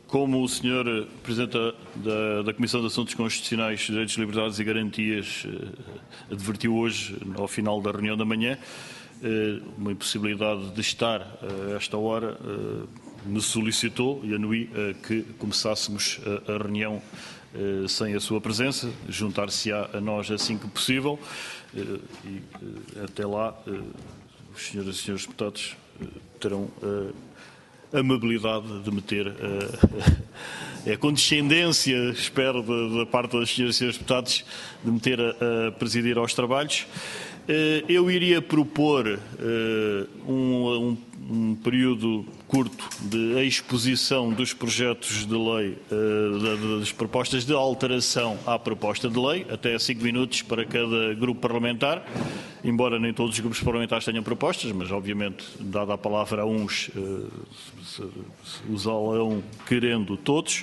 Como o Sr. Presidente da Comissão de Assuntos Constitucionais, Direitos, Liberdades e Garantias advertiu hoje, ao final da reunião da manhã, uma impossibilidade de estar a esta hora, me solicitou e anuí que começássemos a reunião sem a sua presença, juntar-se-á a nós assim que possível e até lá os senhoras e senhores deputados terão a amabilidade de me ter a condescendência, espero, da parte das senhoras e senhores deputados, de me ter a presidir aos trabalhos. Eu iria propor um período curto de exposição dos projetos de lei, das propostas de alteração à proposta de lei, até 5 minutos para cada grupo parlamentar, embora nem todos os grupos parlamentares tenham propostas, mas obviamente, dada a palavra a uns, usá-la querendo todos.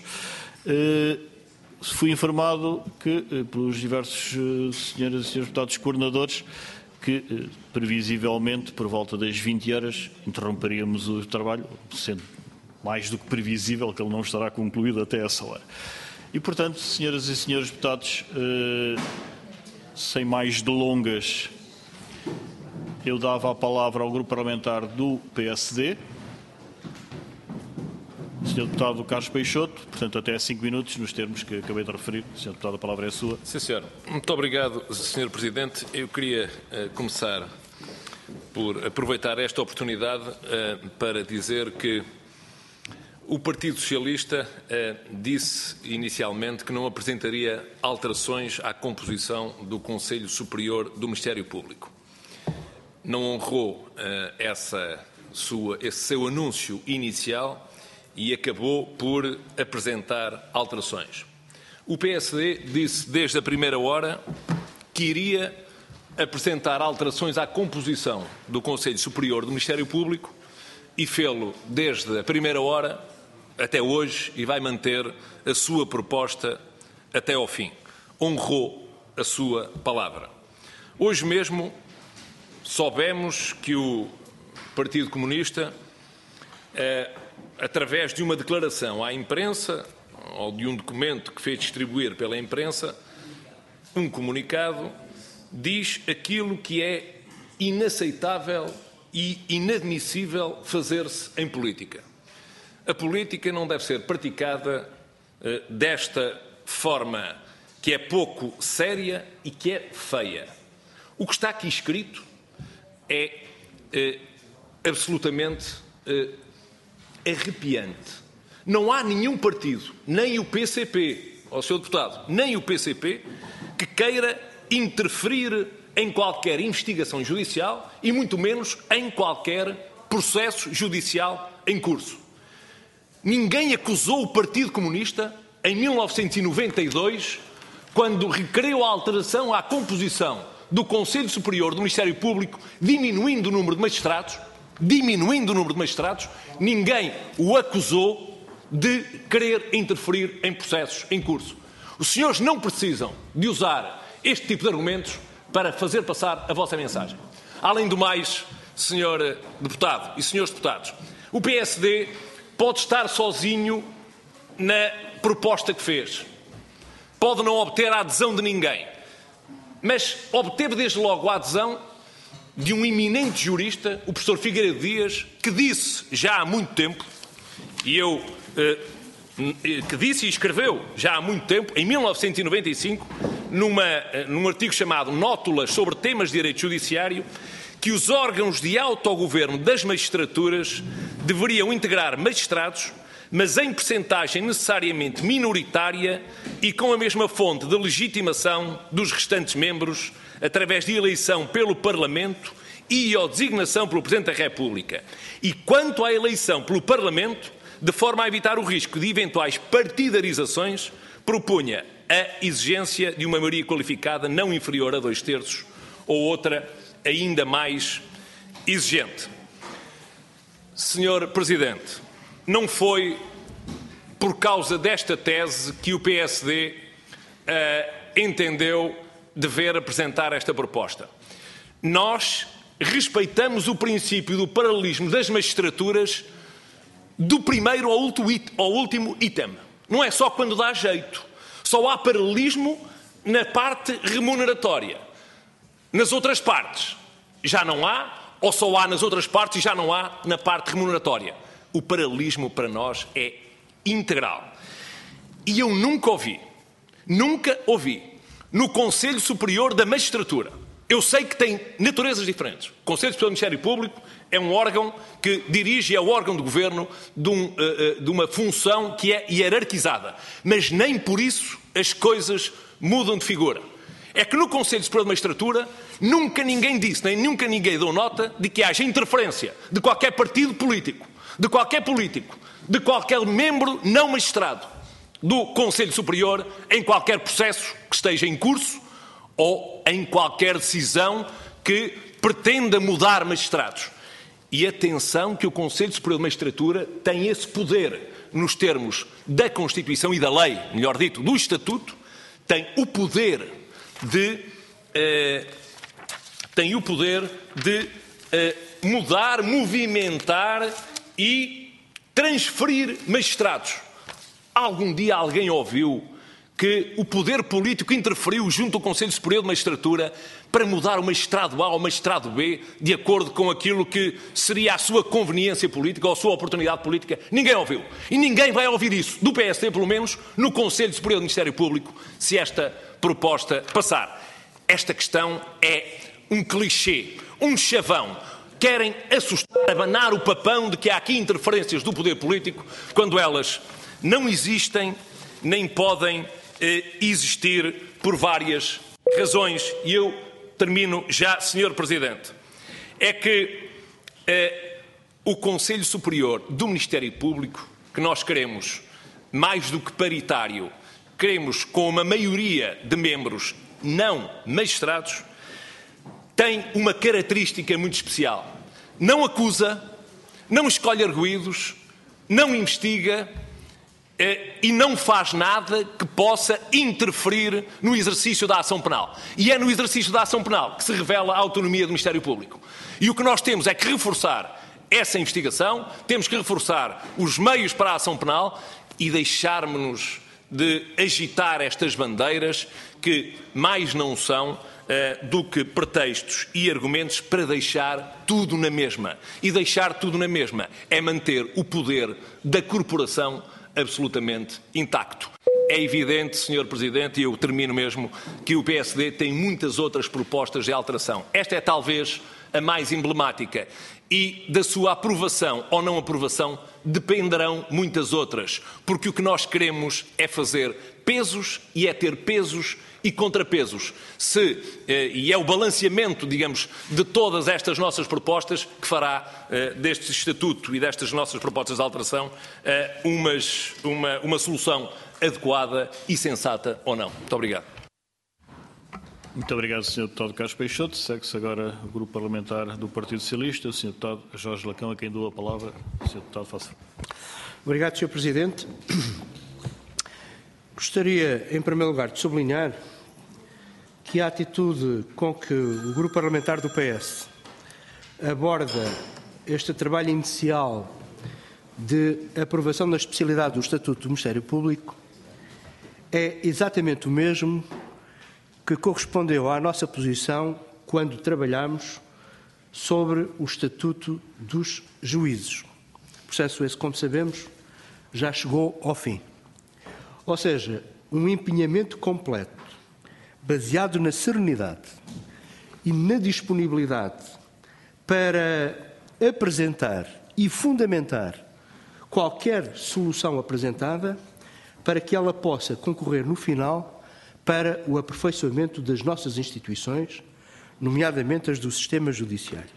Fui informado que, pelos diversos senhoras e senhores deputados coordenadores, que previsivelmente, por volta das 20 horas, interromperíamos o trabalho, sendo mais do que previsível que ele não estará concluído até essa hora. E, portanto, senhoras e senhores deputados, sem mais delongas, eu dava a palavra ao grupo parlamentar do PSD. Sr. Deputado Carlos Peixoto, portanto, até 5 minutos, nos termos que acabei de referir. Sr. Deputado, a palavra é sua. Sim, senhor. Muito obrigado, Sr. Presidente. Eu queria começar por aproveitar esta oportunidade para dizer que o Partido Socialista disse inicialmente que não apresentaria alterações à composição do Conselho Superior do Ministério Público. Não honrou esse seu anúncio inicial e acabou por apresentar alterações. O PSD disse desde a primeira hora que iria apresentar alterações à composição do Conselho Superior do Ministério Público e fê-lo desde a primeira hora até hoje e vai manter a sua proposta até ao fim. Honrou a sua palavra. Hoje mesmo soubemos que o Partido Comunista, através de uma declaração à imprensa, ou de um documento que fez distribuir pela imprensa, um comunicado, diz aquilo que é inaceitável e inadmissível fazer-se em política. A política não deve ser praticada desta forma que é pouco séria e que é feia. O que está aqui escrito é absolutamente arrepiante. Não há nenhum partido, nem o PCP, ó Sr. Deputado, nem o PCP, que queira interferir em qualquer investigação judicial e muito menos em qualquer processo judicial em curso. Ninguém acusou o Partido Comunista em 1992, quando requereu a alteração à composição do Conselho Superior do Ministério Público, diminuindo o número de magistrados, ninguém o acusou de querer interferir em processos em curso. Os senhores não precisam de usar este tipo de argumentos para fazer passar a vossa mensagem. Além do mais, Sr. Deputado e senhores deputados, o PSD pode estar sozinho na proposta que fez. Pode não obter a adesão de ninguém, mas obteve desde logo a adesão de um eminente jurista, o professor Figueiredo Dias, que disse já há muito tempo, que disse e escreveu já há muito tempo, em 1995, num artigo chamado Nótulas sobre temas de direito judiciário, que os órgãos de autogoverno das magistraturas deveriam integrar magistrados, mas em percentagem necessariamente minoritária e com a mesma fonte de legitimação dos restantes membros, através de eleição pelo Parlamento e ou designação pelo Presidente da República. E quanto à eleição pelo Parlamento, de forma a evitar o risco de eventuais partidarizações, propunha a exigência de uma maioria qualificada não inferior a 2/3 ou outra ainda mais exigente. Senhor Presidente, não foi por causa desta tese que o PSD entendeu dever apresentar esta proposta. Nós respeitamos o princípio do paralelismo das magistraturas do primeiro ao último item. Não é só quando dá jeito. Só há paralelismo na parte remuneratória. Nas outras partes já não há, ou só há nas outras partes e já não há na parte remuneratória. O paralelismo para nós é integral. E eu nunca ouvi, no Conselho Superior da Magistratura. Eu sei que tem naturezas diferentes. O Conselho Superior do Ministério Público é um órgão que dirige, é o órgão de governo de uma função que é hierarquizada. Mas nem por isso as coisas mudam de figura. É que no Conselho Superior da Magistratura nunca ninguém disse, nem nunca ninguém deu nota de que haja interferência de qualquer partido político, de qualquer membro não magistrado do Conselho Superior em qualquer processo que esteja em curso ou em qualquer decisão que pretenda mudar magistrados. E atenção que o Conselho Superior de Magistratura tem esse poder, nos termos da Constituição e da lei, melhor dito, do Estatuto, tem o poder de mudar, movimentar e transferir magistrados. Algum dia alguém ouviu que o poder político interferiu junto ao Conselho Superior de Magistratura para mudar o magistrado A ou o magistrado B de acordo com aquilo que seria a sua conveniência política ou a sua oportunidade política? Ninguém ouviu. E ninguém vai ouvir isso, do PSD pelo menos, no Conselho Superior do Ministério Público, se esta proposta passar. Esta questão é um clichê, um chavão. Querem assustar, abanar o papão de que há aqui interferências do poder político, quando elas não existem nem podem existir por várias razões. E eu termino já, Sr. Presidente. É que o Conselho Superior do Ministério Público, que nós queremos mais do que paritário, queremos com uma maioria de membros não magistrados, tem uma característica muito especial. Não acusa, não escolhe arguídos, não investiga e não faz nada que possa interferir no exercício da ação penal. E é no exercício da ação penal que se revela a autonomia do Ministério Público. E o que nós temos é que reforçar essa investigação, temos que reforçar os meios para a ação penal e deixarmos-nos de agitar estas bandeiras que mais não são do que pretextos e argumentos para deixar tudo na mesma. E deixar tudo na mesma é manter o poder da corporação absolutamente intacto. É evidente, Sr. Presidente, e eu termino mesmo, que o PSD tem muitas outras propostas de alteração. Esta é talvez a mais emblemática e da sua aprovação ou não aprovação dependerão muitas outras, porque o que nós queremos é fazer pesos e é ter pesos e contrapesos. E é o balanceamento, digamos, de todas estas nossas propostas que fará deste Estatuto e destas nossas propostas de alteração uma solução adequada e sensata ou não. Muito obrigado. Muito obrigado, Sr. Deputado Carlos Peixoto. Segue-se agora o Grupo Parlamentar do Partido Socialista. O Sr. Deputado Jorge Lacão, a quem dou a palavra. Sr. Deputado, faça. Obrigado, Sr. Presidente. Gostaria, em primeiro lugar, de sublinhar que a atitude com que o Grupo Parlamentar do PS aborda este trabalho inicial de aprovação da especialidade do Estatuto do Ministério Público é exatamente o mesmo que correspondeu à nossa posição quando trabalhámos sobre o Estatuto dos Juízes. O processo esse, como sabemos, já chegou ao fim. Ou seja, um empenhamento completo, baseado na serenidade e na disponibilidade para apresentar e fundamentar qualquer solução apresentada para que ela possa concorrer no final para o aperfeiçoamento das nossas instituições, nomeadamente as do sistema judiciário.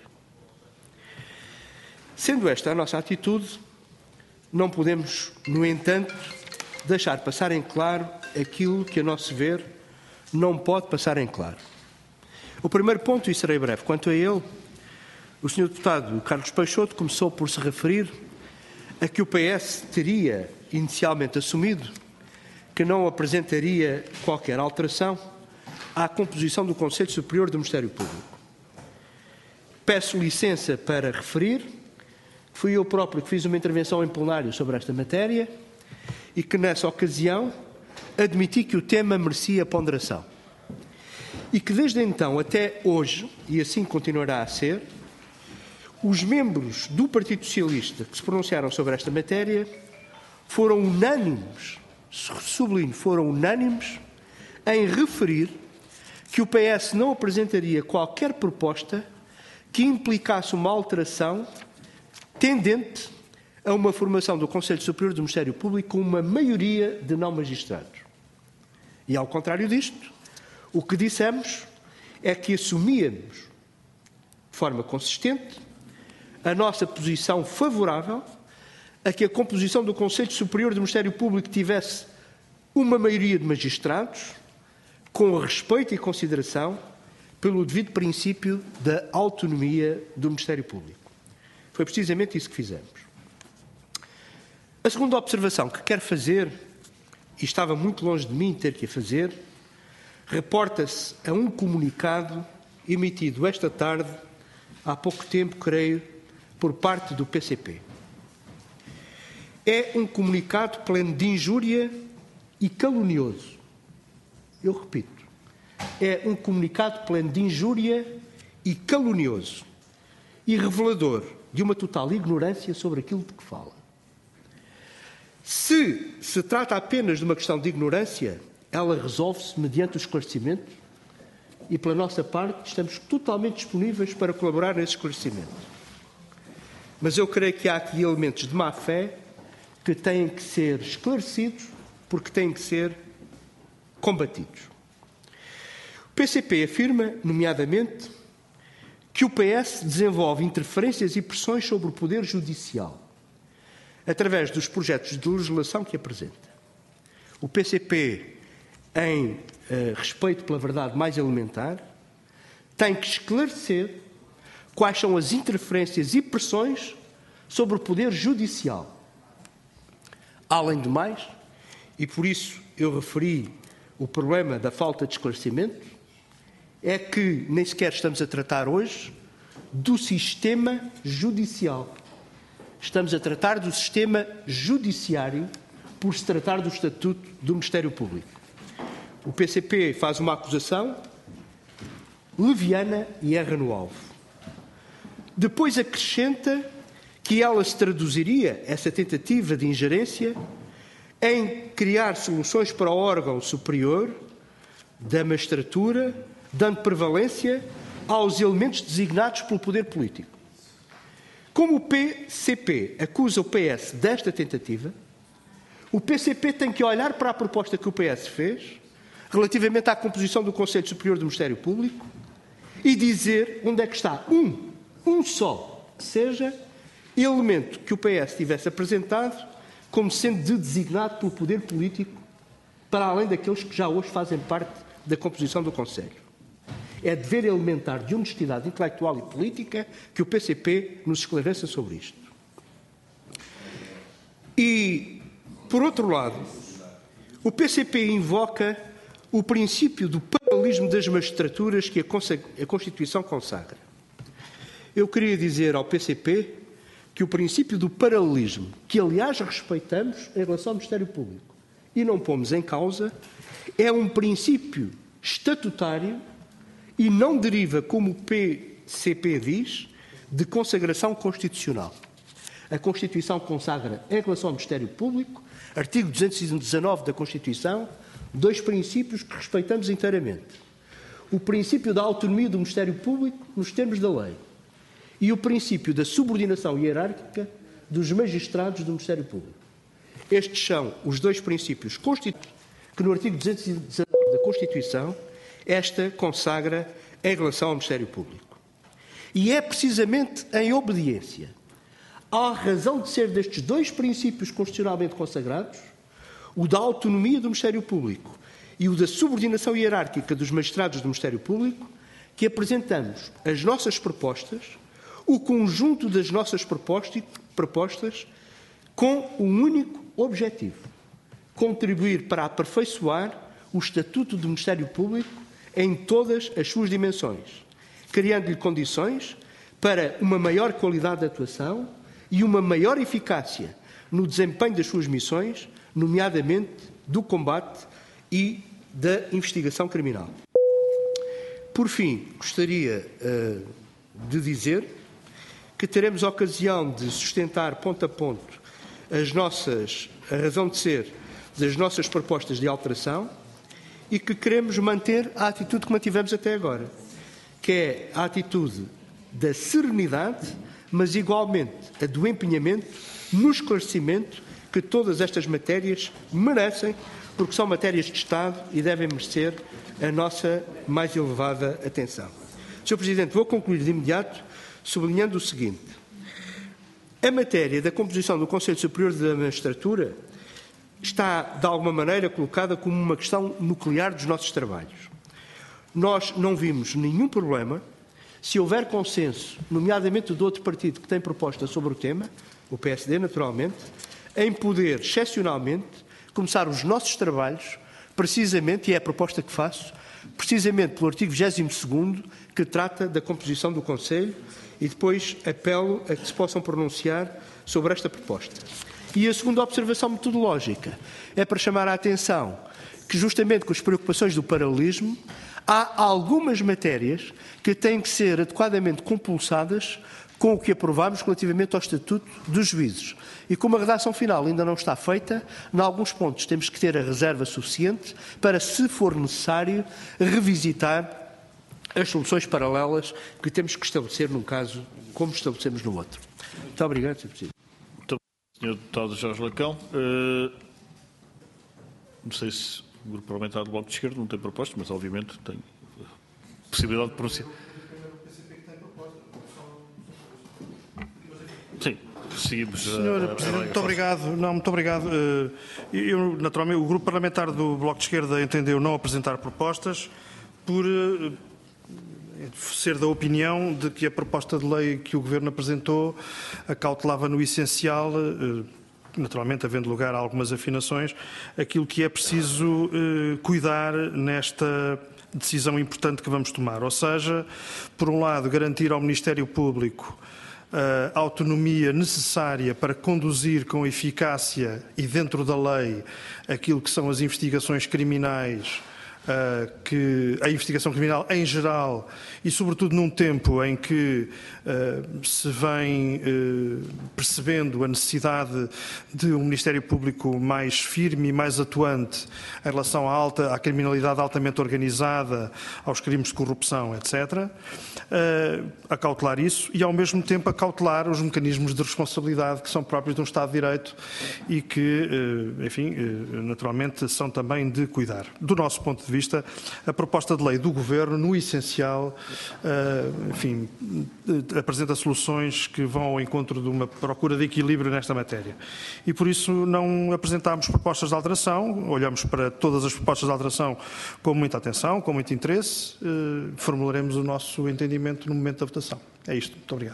Sendo esta a nossa atitude, não podemos, no entanto, deixar passar em claro aquilo que, a nosso ver, não pode passar em claro. O primeiro ponto, e serei breve quanto a ele, o Sr. Deputado Carlos Peixoto começou por se referir a que o PS teria inicialmente assumido que não apresentaria qualquer alteração à composição do Conselho Superior do Ministério Público. Peço licença para referir que fui eu próprio que fiz uma intervenção em plenário sobre esta matéria e que, nessa ocasião, admiti que o tema merecia ponderação. E que, desde então até hoje, e assim continuará a ser, os membros do Partido Socialista que se pronunciaram sobre esta matéria foram unânimes, sublinho, foram unânimes em referir que o PS não apresentaria qualquer proposta que implicasse uma alteração tendente a uma formação do Conselho Superior do Ministério Público com uma maioria de não magistrados. E, ao contrário disto, o que dissemos é que assumíamos, de forma consistente, a nossa posição favorável a que a composição do Conselho Superior do Ministério Público tivesse uma maioria de magistrados, com respeito e consideração pelo devido princípio da autonomia do Ministério Público. Foi precisamente isso que fizemos. A segunda observação que quero fazer, e estava muito longe de mim ter que a fazer, reporta-se a um comunicado emitido esta tarde, há pouco tempo, creio, por parte do PCP. É um comunicado pleno de injúria e calunioso. Eu repito, é um comunicado pleno de injúria e calunioso e revelador de uma total ignorância sobre aquilo de que fala. Se se trata apenas de uma questão de ignorância, ela resolve-se mediante o esclarecimento e, pela nossa parte, estamos totalmente disponíveis para colaborar nesse esclarecimento. Mas eu creio que há aqui elementos de má-fé que têm que ser esclarecidos porque têm que ser combatidos. O PCP afirma, nomeadamente, que o PS desenvolve interferências e pressões sobre o Poder Judicial através dos projetos de legislação que apresenta. O PCP, em respeito pela verdade mais elementar, tem que esclarecer quais são as interferências e pressões sobre o Poder Judicial. Além do mais, e por isso eu referi o problema da falta de esclarecimento, é que nem sequer estamos a tratar hoje do sistema judicial. Estamos a tratar do sistema judiciário por se tratar do Estatuto do Ministério Público. O PCP faz uma acusação leviana e erra no alvo. Depois acrescenta que ela se traduziria, essa tentativa de ingerência, em criar soluções para o órgão superior da magistratura, dando prevalência aos elementos designados pelo poder político. Como o PCP acusa o PS desta tentativa, o PCP tem que olhar para a proposta que o PS fez relativamente à composição do Conselho Superior do Ministério Público e dizer onde é que está um só, seja elemento que o PS tivesse apresentado como sendo designado pelo poder político para além daqueles que já hoje fazem parte da composição do Conselho. É dever elementar de honestidade intelectual e política que o PCP nos esclareça sobre isto. E, por outro lado, o PCP invoca o princípio do paralelismo das magistraturas que a Constituição consagra. Eu queria dizer ao PCP que o princípio do paralelismo, que aliás respeitamos em relação ao Ministério Público e não pomos em causa, é um princípio estatutário e não deriva, como o PCP diz, de consagração constitucional. A Constituição consagra, em relação ao Ministério Público, artigo 219 da Constituição, dois princípios que respeitamos inteiramente. O princípio da autonomia do Ministério Público nos termos da lei e o princípio da subordinação hierárquica dos magistrados do Ministério Público. Estes são os dois princípios que no artigo 219 da Constituição esta consagra em relação ao Ministério Público. E é precisamente em obediência à razão de ser destes dois princípios constitucionalmente consagrados, o da autonomia do Ministério Público e o da subordinação hierárquica dos magistrados do Ministério Público, que apresentamos as nossas propostas, o conjunto das nossas propostas com um único objetivo: contribuir para aperfeiçoar o Estatuto do Ministério Público em todas as suas dimensões, criando-lhe condições para uma maior qualidade de atuação e uma maior eficácia no desempenho das suas missões, nomeadamente do combate e da investigação criminal. Por fim, gostaria de dizer que teremos a ocasião de sustentar ponto a ponto a razão de ser das nossas propostas de alteração e que queremos manter a atitude que mantivemos até agora, que é a atitude da serenidade, mas igualmente a do empenhamento no esclarecimento que todas estas matérias merecem, porque são matérias de Estado e devem merecer a nossa mais elevada atenção. Sr. Presidente, vou concluir de imediato sublinhando o seguinte. A matéria da composição do Conselho Superior da Magistratura está, de alguma maneira, colocada como uma questão nuclear dos nossos trabalhos. Nós não vimos nenhum problema, se houver consenso, nomeadamente do outro partido que tem proposta sobre o tema, o PSD, naturalmente, em poder, excepcionalmente, começar os nossos trabalhos, precisamente, e é a proposta que faço, precisamente pelo artigo 22º, que trata da composição do Conselho, e depois apelo a que se possam pronunciar sobre esta proposta. E a segunda observação metodológica é para chamar a atenção que, justamente com as preocupações do paralelismo, há algumas matérias que têm que ser adequadamente compulsadas com o que aprovámos relativamente ao Estatuto dos Juízes. E como a redação final ainda não está feita, em alguns pontos temos que ter a reserva suficiente para, se for necessário, revisitar as soluções paralelas que temos que estabelecer num caso como estabelecemos no outro. Muito obrigado, Sr. Presidente. Muito obrigado, Sr. Deputado Jorge Lacão. Não sei se o Grupo Parlamentar do Bloco de Esquerda não tem proposta, mas obviamente tem possibilidade de pronunciar. Sim, seguimos. Senhor Presidente, muito obrigado. Muito obrigado. Eu, naturalmente, o Grupo Parlamentar do Bloco de Esquerda entendeu não apresentar propostas por ser da opinião de que a proposta de lei que o Governo apresentou acautelava no essencial, naturalmente havendo lugar a algumas afinações, aquilo que é preciso cuidar nesta decisão importante que vamos tomar. Ou seja, por um lado, garantir ao Ministério Público a autonomia necessária para conduzir com eficácia e dentro da lei aquilo que são as investigações criminais, a investigação criminal em geral e sobretudo num tempo em que se vem percebendo a necessidade de um Ministério Público mais firme e mais atuante em relação à criminalidade altamente organizada, aos crimes de corrupção, etc. Acautelar isso e ao mesmo tempo acautelar os mecanismos de responsabilidade que são próprios de um Estado de Direito e que, enfim, naturalmente são também de cuidar. Do nosso ponto de vista, a proposta de lei do Governo, no essencial, enfim, apresenta soluções que vão ao encontro de uma procura de equilíbrio nesta matéria. E por isso não apresentámos propostas de alteração, olhamos para todas as propostas de alteração com muita atenção, com muito interesse, formularemos o nosso entendimento no momento da votação. É isto. Muito obrigado.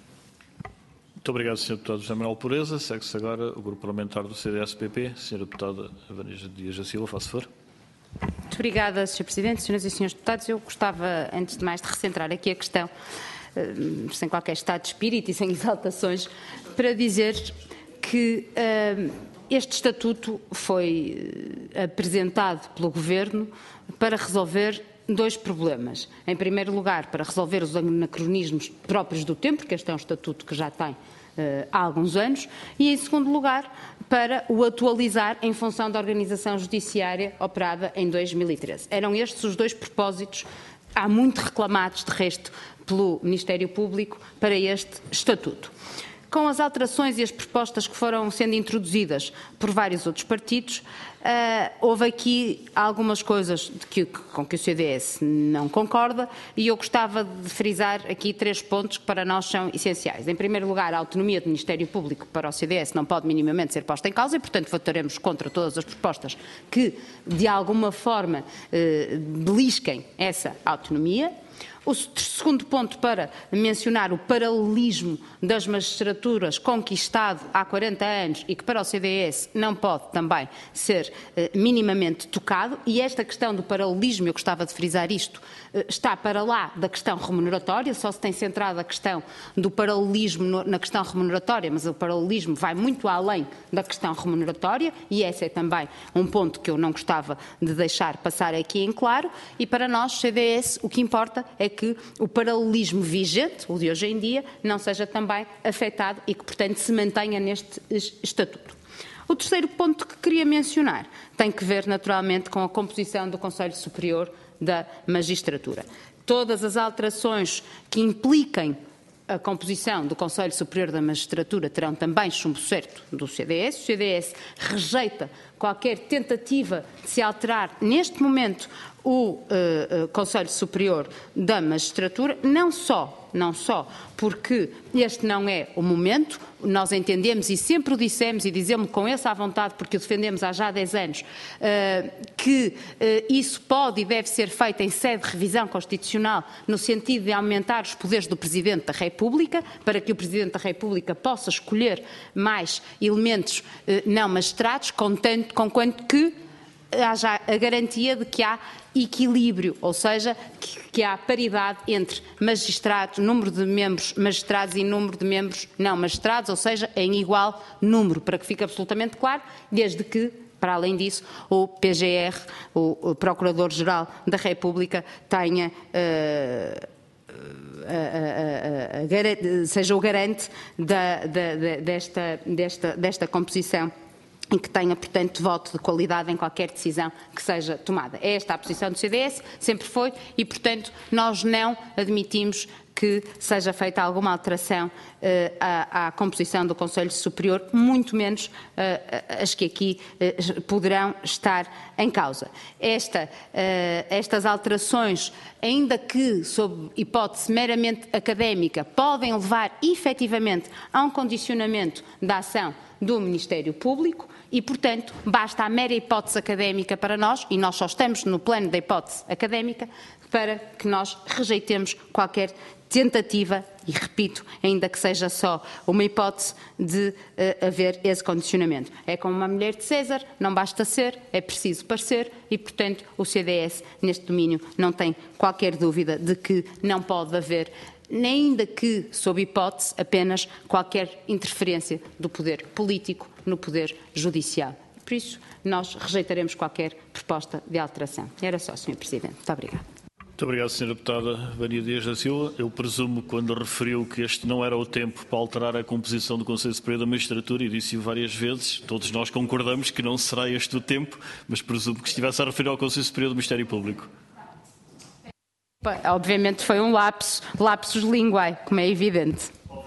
Muito obrigado, Sr. Deputado José Manuel Pureza. Segue-se agora o Grupo Parlamentar do CDS-PP. Sra. Deputada Vanessa Dias da Silva, faça favor. Muito obrigada, Sr. Presidente, Senhoras e Senhores Deputados. Eu gostava, antes de mais, de recentrar aqui a questão, sem qualquer estado de espírito e sem exaltações, para dizer que este Estatuto foi apresentado pelo Governo para resolver dois problemas. Em primeiro lugar, para resolver os anacronismos próprios do tempo, porque este é um Estatuto que já tem há alguns anos, e em segundo lugar, para o atualizar em função da organização judiciária operada em 2013. Eram estes os dois propósitos, há muito reclamados, de resto, pelo Ministério Público para este Estatuto. Com as alterações e as propostas que foram sendo introduzidas por vários outros partidos, houve aqui algumas coisas com que o CDS não concorda e eu gostava de frisar aqui 3 pontos que para nós são essenciais. Em primeiro lugar, a autonomia do Ministério Público para o CDS não pode minimamente ser posta em causa e, portanto, votaremos contra todas as propostas que, de alguma forma, belisquem essa autonomia. O segundo ponto para mencionar o paralelismo das magistraturas conquistado há 40 anos e que para o CDS não pode também ser minimamente tocado, e esta questão do paralelismo, eu gostava de frisar isto, está para lá da questão remuneratória, só se tem centrado a questão do paralelismo na questão remuneratória, mas o paralelismo vai muito além da questão remuneratória, e esse é também um ponto que eu não gostava de deixar passar aqui em claro, e para nós, CDS, o que importa é que o paralelismo vigente, o de hoje em dia, não seja também afetado e que, portanto, se mantenha neste estatuto. O terceiro ponto que queria mencionar tem que ver, naturalmente, com a composição do Conselho Superior da Magistratura. Todas as alterações que impliquem a composição do Conselho Superior da Magistratura terão também chumbo certo do CDS. O CDS rejeita qualquer tentativa de se alterar, neste momento, o Conselho Superior da Magistratura, não só porque este não é o momento, nós entendemos e sempre o dissemos e dizemos com essa vontade porque o defendemos há já 10 anos, que isso pode e deve ser feito em sede de revisão constitucional no sentido de aumentar os poderes do Presidente da República, para que o Presidente da República possa escolher mais elementos não magistrados, conquanto que haja a garantia de que há equilíbrio, ou seja, que há paridade entre magistrados, número de membros magistrados e número de membros não magistrados, ou seja, em igual número, para que fique absolutamente claro, desde que, para além disso, o PGR, o Procurador-Geral da República, tenha seja o garante desta composição e que tenha, portanto, voto de qualidade em qualquer decisão que seja tomada. É esta a posição do CDS, sempre foi, e, portanto, nós não admitimos que seja feita alguma alteração à composição do Conselho Superior, muito menos as que aqui poderão estar em causa. Estas alterações, ainda que sob hipótese meramente académica, podem levar efetivamente a um condicionamento da ação do Ministério Público e, portanto, basta a mera hipótese académica para nós, e nós só estamos no plano da hipótese académica, para que nós rejeitemos qualquer tentativa, e repito, ainda que seja só uma hipótese, de haver esse condicionamento. É como uma mulher de César, não basta ser, é preciso parecer, e, portanto, o CDS, neste domínio, não tem qualquer dúvida de que não pode haver, nem ainda que, sob hipótese, apenas qualquer interferência do poder político no poder judicial. Por isso, nós rejeitaremos qualquer proposta de alteração. Era só, Sr. Presidente. Muito obrigada. Muito obrigado, Sra. Deputada Vânia Dias da Silva. Eu presumo, quando referiu que este não era o tempo para alterar a composição do Conselho Superior da Magistratura, e disse-o várias vezes, todos nós concordamos que não será este o tempo, mas presumo que estivesse a referir ao Conselho Superior do Ministério Público. Obviamente foi um lapsus linguae, como é evidente.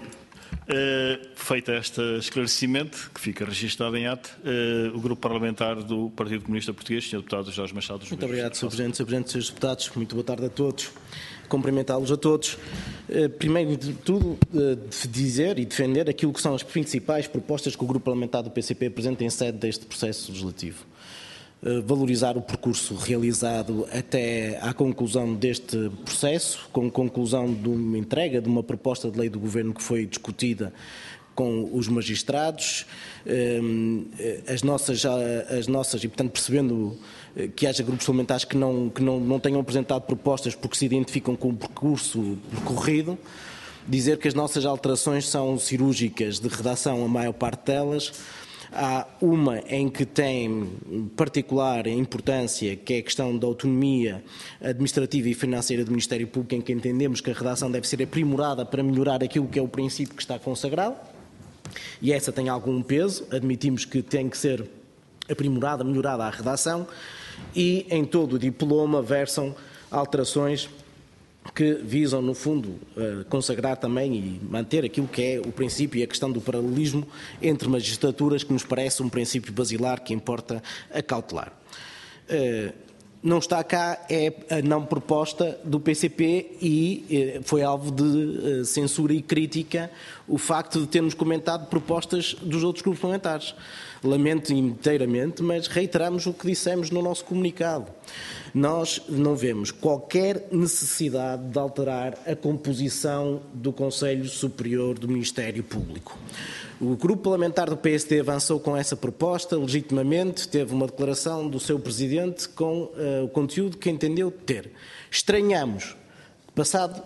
Feito este esclarecimento, que fica registado em ato, o Grupo Parlamentar do Partido Comunista Português, Sr. Deputado Jorge Machado. Muito obrigado, Sr. Presidente. Sr. Presidente, Srs. Deputados, muito boa tarde a todos. Cumprimentá-los a todos. Primeiro de tudo, dizer e defender aquilo que são as principais propostas que o Grupo Parlamentar do PCP apresenta em sede deste processo legislativo. Valorizar o percurso realizado até à conclusão deste processo, com conclusão de uma entrega de uma proposta de lei do Governo que foi discutida com os magistrados, as nossas e, portanto, percebendo que haja grupos parlamentares que não tenham apresentado propostas porque se identificam com o percurso percorrido, dizer que as nossas alterações são cirúrgicas de redação, a maior parte delas. Há uma em que tem particular importância, que é a questão da autonomia administrativa e financeira do Ministério Público, em que entendemos que a redação deve ser aprimorada para melhorar aquilo que é o princípio que está consagrado, e essa tem algum peso, admitimos que tem que ser aprimorada, melhorada a redação, e em todo o diploma versam alterações que visam, no fundo, consagrar também e manter aquilo que é o princípio e a questão do paralelismo entre magistraturas, que nos parece um princípio basilar que importa acautelar. não está cá é a não proposta do PCP e foi alvo de censura e crítica o facto de termos comentado propostas dos outros grupos parlamentares. Lamento inteiramente, mas reiteramos o que dissemos no nosso comunicado. Nós não vemos qualquer necessidade de alterar a composição do Conselho Superior do Ministério Público. O grupo parlamentar do PSD avançou com essa proposta, legitimamente, teve uma declaração do seu presidente com o conteúdo que entendeu ter. Estranhamos, passado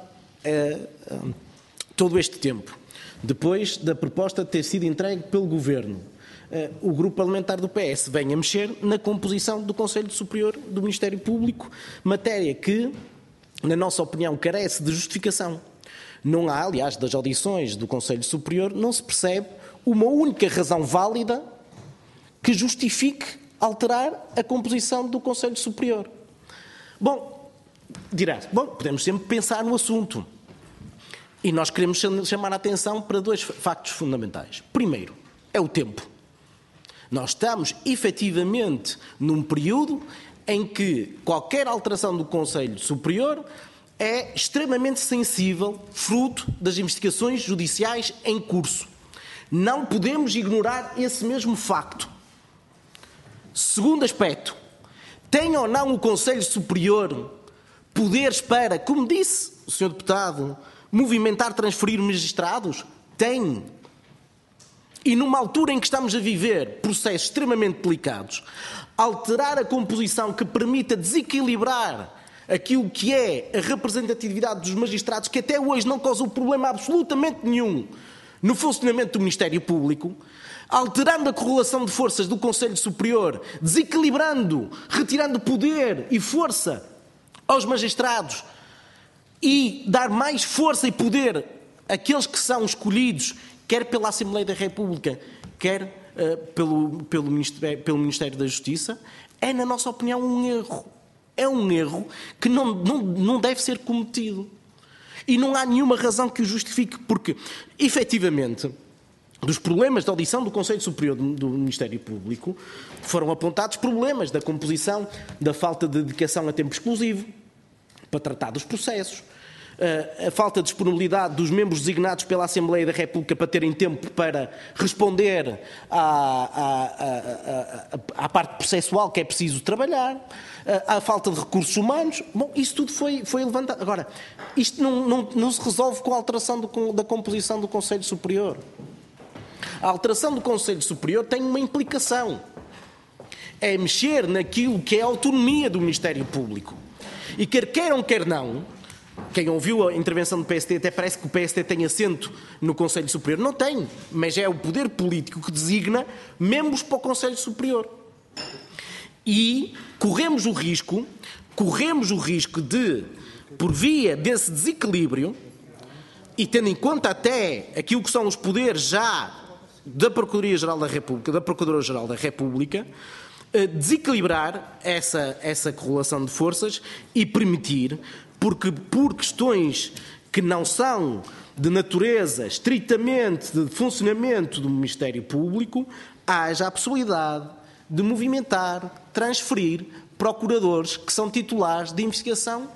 todo este tempo, depois da proposta ter sido entregue pelo Governo, o grupo parlamentar do PS vem a mexer na composição do Conselho Superior do Ministério Público, matéria que, na nossa opinião, carece de justificação. Não há, aliás, das audições do Conselho Superior, não se percebe uma única razão válida que justifique alterar a composição do Conselho Superior. Bom, dirá, podemos sempre pensar no assunto. E nós queremos chamar a atenção para dois factos fundamentais. Primeiro, é o tempo. Nós estamos, efetivamente, num período em que qualquer alteração do Conselho Superior é extremamente sensível, fruto das investigações judiciais em curso. Não podemos ignorar esse mesmo facto. Segundo aspecto, tem ou não o Conselho Superior poderes para, como disse o Sr. Deputado, movimentar, transferir magistrados? Tem. E numa altura em que estamos a viver processos extremamente delicados, alterar a composição que permita desequilibrar aquilo que é a representatividade dos magistrados, que até hoje não causou problema absolutamente nenhum no funcionamento do Ministério Público, alterando a correlação de forças do Conselho Superior, desequilibrando, retirando poder e força aos magistrados e dar mais força e poder àqueles que são escolhidos, quer pela Assembleia da República, quer pelo Ministério da Justiça, é, na nossa opinião, um erro. É um erro que não deve ser cometido. E não há nenhuma razão que o justifique, porque, efetivamente, dos problemas de audição do Conselho Superior do Ministério Público, foram apontados problemas da composição, da falta de dedicação a tempo exclusivo para tratar dos processos, a falta de disponibilidade dos membros designados pela Assembleia da República para terem tempo para responder à parte processual que é preciso trabalhar, a falta de recursos humanos. Bom, isso tudo foi levantado. Agora, isto não se resolve com a alteração da composição do Conselho Superior. A alteração do Conselho Superior tem uma implicação. É mexer naquilo que é a autonomia do Ministério Público. E quer queiram, quer não, quem ouviu a intervenção do PSD até parece que o PSD tem assento no Conselho Superior. Não tem, mas é o poder político que designa membros para o Conselho Superior. E corremos o risco de, por via desse desequilíbrio, e tendo em conta até aquilo que são os poderes já da Procuradoria-Geral da República, da Procuradora-Geral da República, desequilibrar essa correlação de forças e permitir, porque por questões que não são de natureza estritamente de funcionamento do Ministério Público, haja a possibilidade de movimentar, transferir procuradores que são titulares de investigações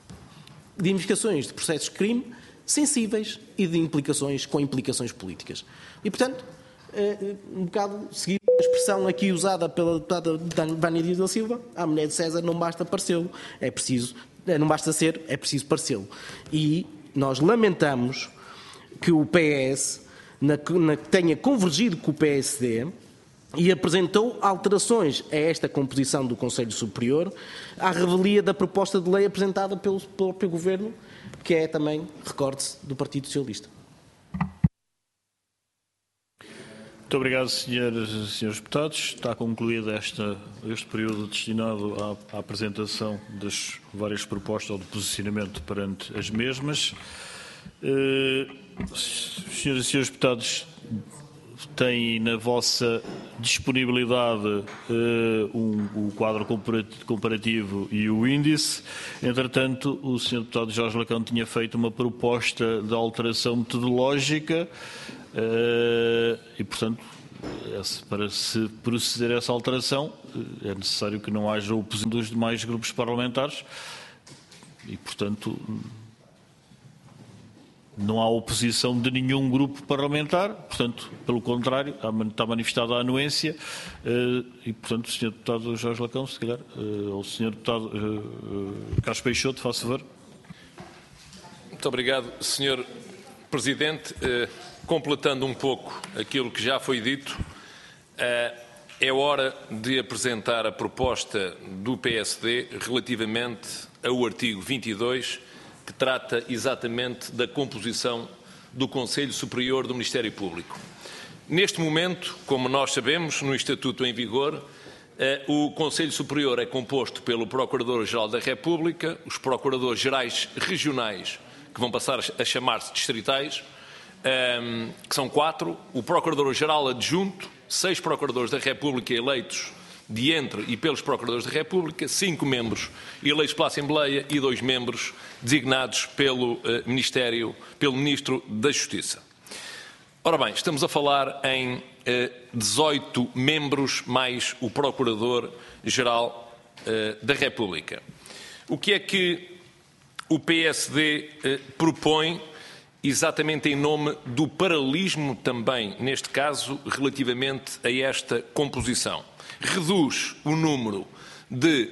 de processos de crime sensíveis e de com implicações políticas. E, portanto, um bocado seguir a expressão aqui usada pela deputada Vânia Dias da Silva, a mulher de César não basta parecê-lo, não basta ser, é preciso parecê-lo. E nós lamentamos que o PS tenha convergido com o PSD e apresentou alterações a esta composição do Conselho Superior à revelia da proposta de lei apresentada pelo próprio Governo, que é também, recorde-se, do Partido Socialista. Muito obrigado, senhores e senhores deputados. Está concluído este período destinado à apresentação das várias propostas ou de posicionamento perante as mesmas. Senhoras e senhores deputados, têm na vossa disponibilidade o quadro comparativo e o índice. Entretanto, o Sr. Deputado Jorge Lacão tinha feito uma proposta de alteração metodológica e, portanto, para se proceder a essa alteração, é necessário que não haja oposição dos demais grupos parlamentares e, portanto, não há oposição de nenhum grupo parlamentar, portanto, pelo contrário, está manifestada a anuência e, portanto, o Sr. Deputado Jorge Lacão, se calhar, ou o Sr. Deputado Carlos Peixoto, faça favor. Muito obrigado, Sr. Presidente. Completando um pouco aquilo que já foi dito, é hora de apresentar a proposta do PSD relativamente ao artigo 22, que trata exatamente da composição do Conselho Superior do Ministério Público. Neste momento, como nós sabemos, no Estatuto em vigor, o Conselho Superior é composto pelo Procurador-Geral da República, os Procuradores-Gerais Regionais, que vão passar a chamar-se distritais, que são 4, o Procurador-Geral Adjunto, 6 Procuradores da República eleitos de entre e pelos Procuradores da República, 5 membros eleitos pela Assembleia e 2 membros designados pelo Ministro da Justiça. Ora bem, estamos a falar em 18 membros mais o Procurador-Geral da República. O que é que o PSD propõe, exatamente em nome do paralelismo também, neste caso, relativamente a esta composição? Reduz o número de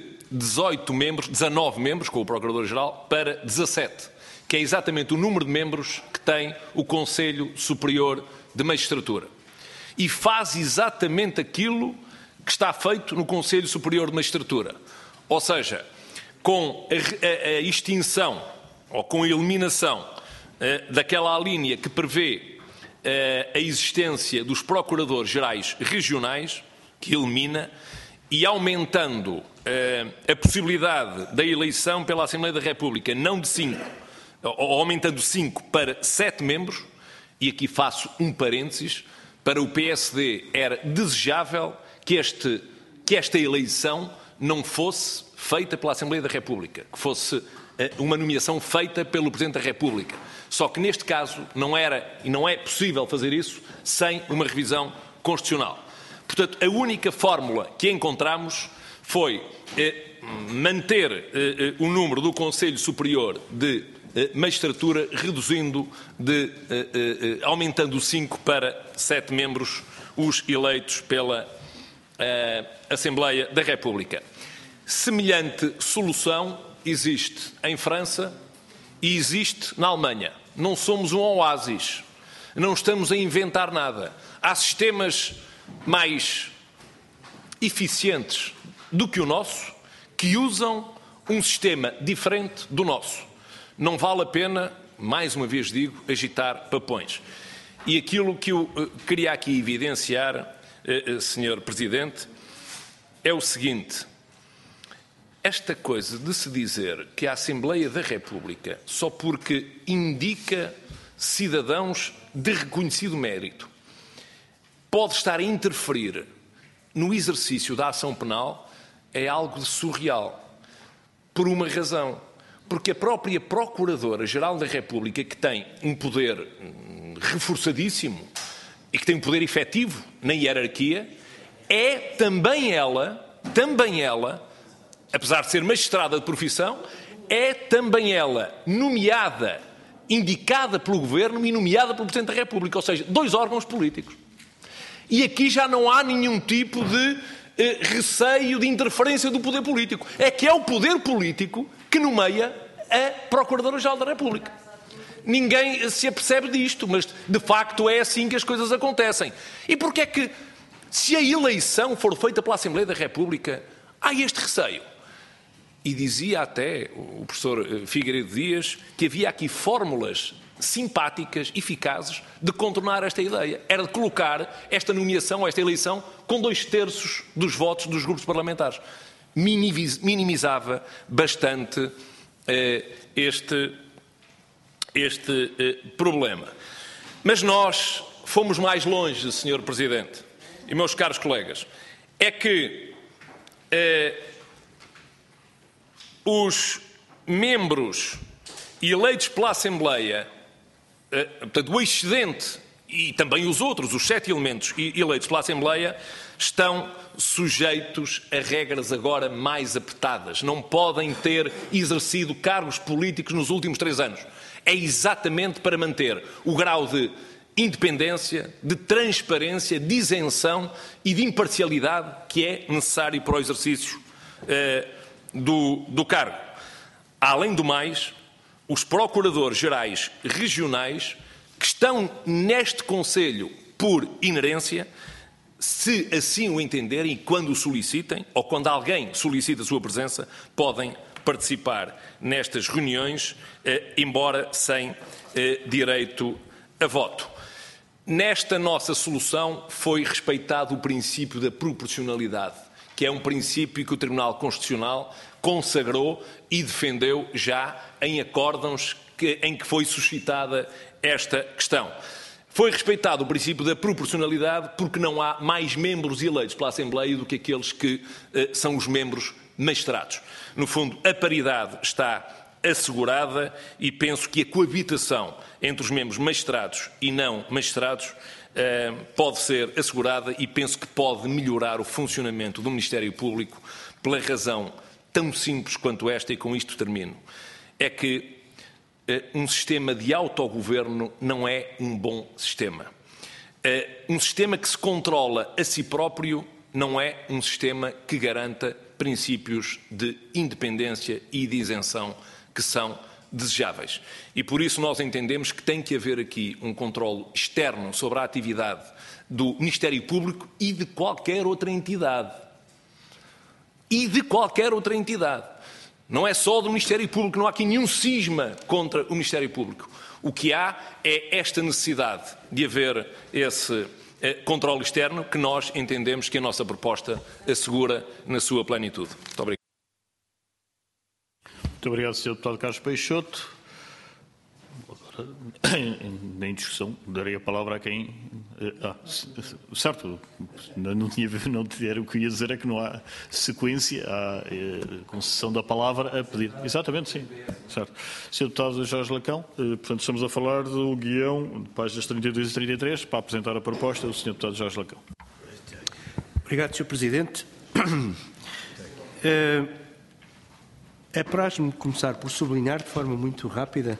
19 membros, com o Procurador-Geral, para 17, que é exatamente o número de membros que tem o Conselho Superior de Magistratura. E faz exatamente aquilo que está feito no Conselho Superior de Magistratura. Ou seja, com a extinção ou com a eliminação daquela alínea que prevê a existência dos Procuradores-Gerais Regionais, que elimina, e aumentando a possibilidade da eleição pela Assembleia da República, não de 5, ou aumentando 5 para 7 membros, e aqui faço um parênteses, para o PSD era desejável que esta eleição não fosse feita pela Assembleia da República, que fosse uma nomeação feita pelo Presidente da República. Só que neste caso não era e não é possível fazer isso sem uma revisão constitucional. Portanto, a única fórmula que encontramos foi manter o número do Conselho Superior de Magistratura, aumentando 5 para 7 membros os eleitos pela Assembleia da República. Semelhante solução existe em França e existe na Alemanha. Não somos um oásis, não estamos a inventar nada. Há sistemas mais eficientes do que o nosso, que usam um sistema diferente do nosso. Não vale a pena, mais uma vez digo, agitar papões. E aquilo que eu queria aqui evidenciar, Sr. Presidente, é o seguinte: esta coisa de se dizer que a Assembleia da República, só porque indica cidadãos de reconhecido mérito, pode estar a interferir no exercício da ação penal, é algo de surreal. Por uma razão. Porque a própria Procuradora-Geral da República, que tem um poder reforçadíssimo e que tem um poder efetivo na hierarquia, é também ela, apesar de ser magistrada de profissão, é também ela nomeada, indicada pelo Governo e nomeada pelo Presidente da República, ou seja, 2 órgãos políticos. E aqui já não há nenhum tipo de receio de interferência do poder político. É que é o poder político que nomeia a Procuradora-Geral da República. Ninguém se apercebe disto, mas de facto é assim que as coisas acontecem. E porquê é que, se a eleição for feita pela Assembleia da República, há este receio? E dizia até o professor Figueiredo Dias que havia aqui fórmulas simpáticas, eficazes, de contornar esta ideia. Era de colocar esta nomeação, esta eleição, com 2/3 dos votos dos grupos parlamentares. Minimizava bastante este problema. Mas nós fomos mais longe, Sr. Presidente, e meus caros colegas. É que os membros eleitos pela Assembleia, portanto, o excedente e também os outros, os 7 elementos eleitos pela Assembleia, estão sujeitos a regras agora mais apertadas. Não podem ter exercido cargos políticos nos últimos 3 anos. É exatamente para manter o grau de independência, de transparência, de isenção e de imparcialidade que é necessário para o exercício do cargo. Além do mais, os procuradores-gerais regionais que estão neste Conselho por inerência, se assim o entenderem e quando o solicitem, ou quando alguém solicita a sua presença, podem participar nestas reuniões, embora sem direito a voto. Nesta nossa solução foi respeitado o princípio da proporcionalidade, que é um princípio que o Tribunal Constitucional consagrou e defendeu já em acórdãos em que foi suscitada esta questão. Foi respeitado o princípio da proporcionalidade porque não há mais membros eleitos pela Assembleia do que aqueles que são os membros magistrados. No fundo, a paridade está assegurada e penso que a coabitação entre os membros magistrados e não magistrados pode ser assegurada e penso que pode melhorar o funcionamento do Ministério Público pela razão tão simples quanto esta, e com isto termino. É que um sistema de autogoverno não é um bom sistema. Um sistema que se controla a si próprio não é um sistema que garanta princípios de independência e de isenção que são desejáveis. E por isso nós entendemos que tem que haver aqui um controle externo sobre a atividade do Ministério Público e de qualquer outra entidade. Não é só do Ministério Público, não há aqui nenhum cisma contra o Ministério Público. O que há é esta necessidade de haver esse controle externo que nós entendemos que a nossa proposta assegura na sua plenitude. Muito obrigado. Muito obrigado, Sr. Deputado Carlos Peixoto. Agora, em discussão, darei a palavra a quem... certo, não era o que ia dizer, é que não há sequência, há concessão da palavra a pedir. Exatamente, sim. Certo. Sr. Deputado Jorge Lacão, portanto, estamos a falar do guião, páginas 32 e 33, para apresentar a proposta do Sr. Deputado Jorge Lacão. Obrigado, Sr. Presidente. Apraz-me começar por sublinhar de forma muito rápida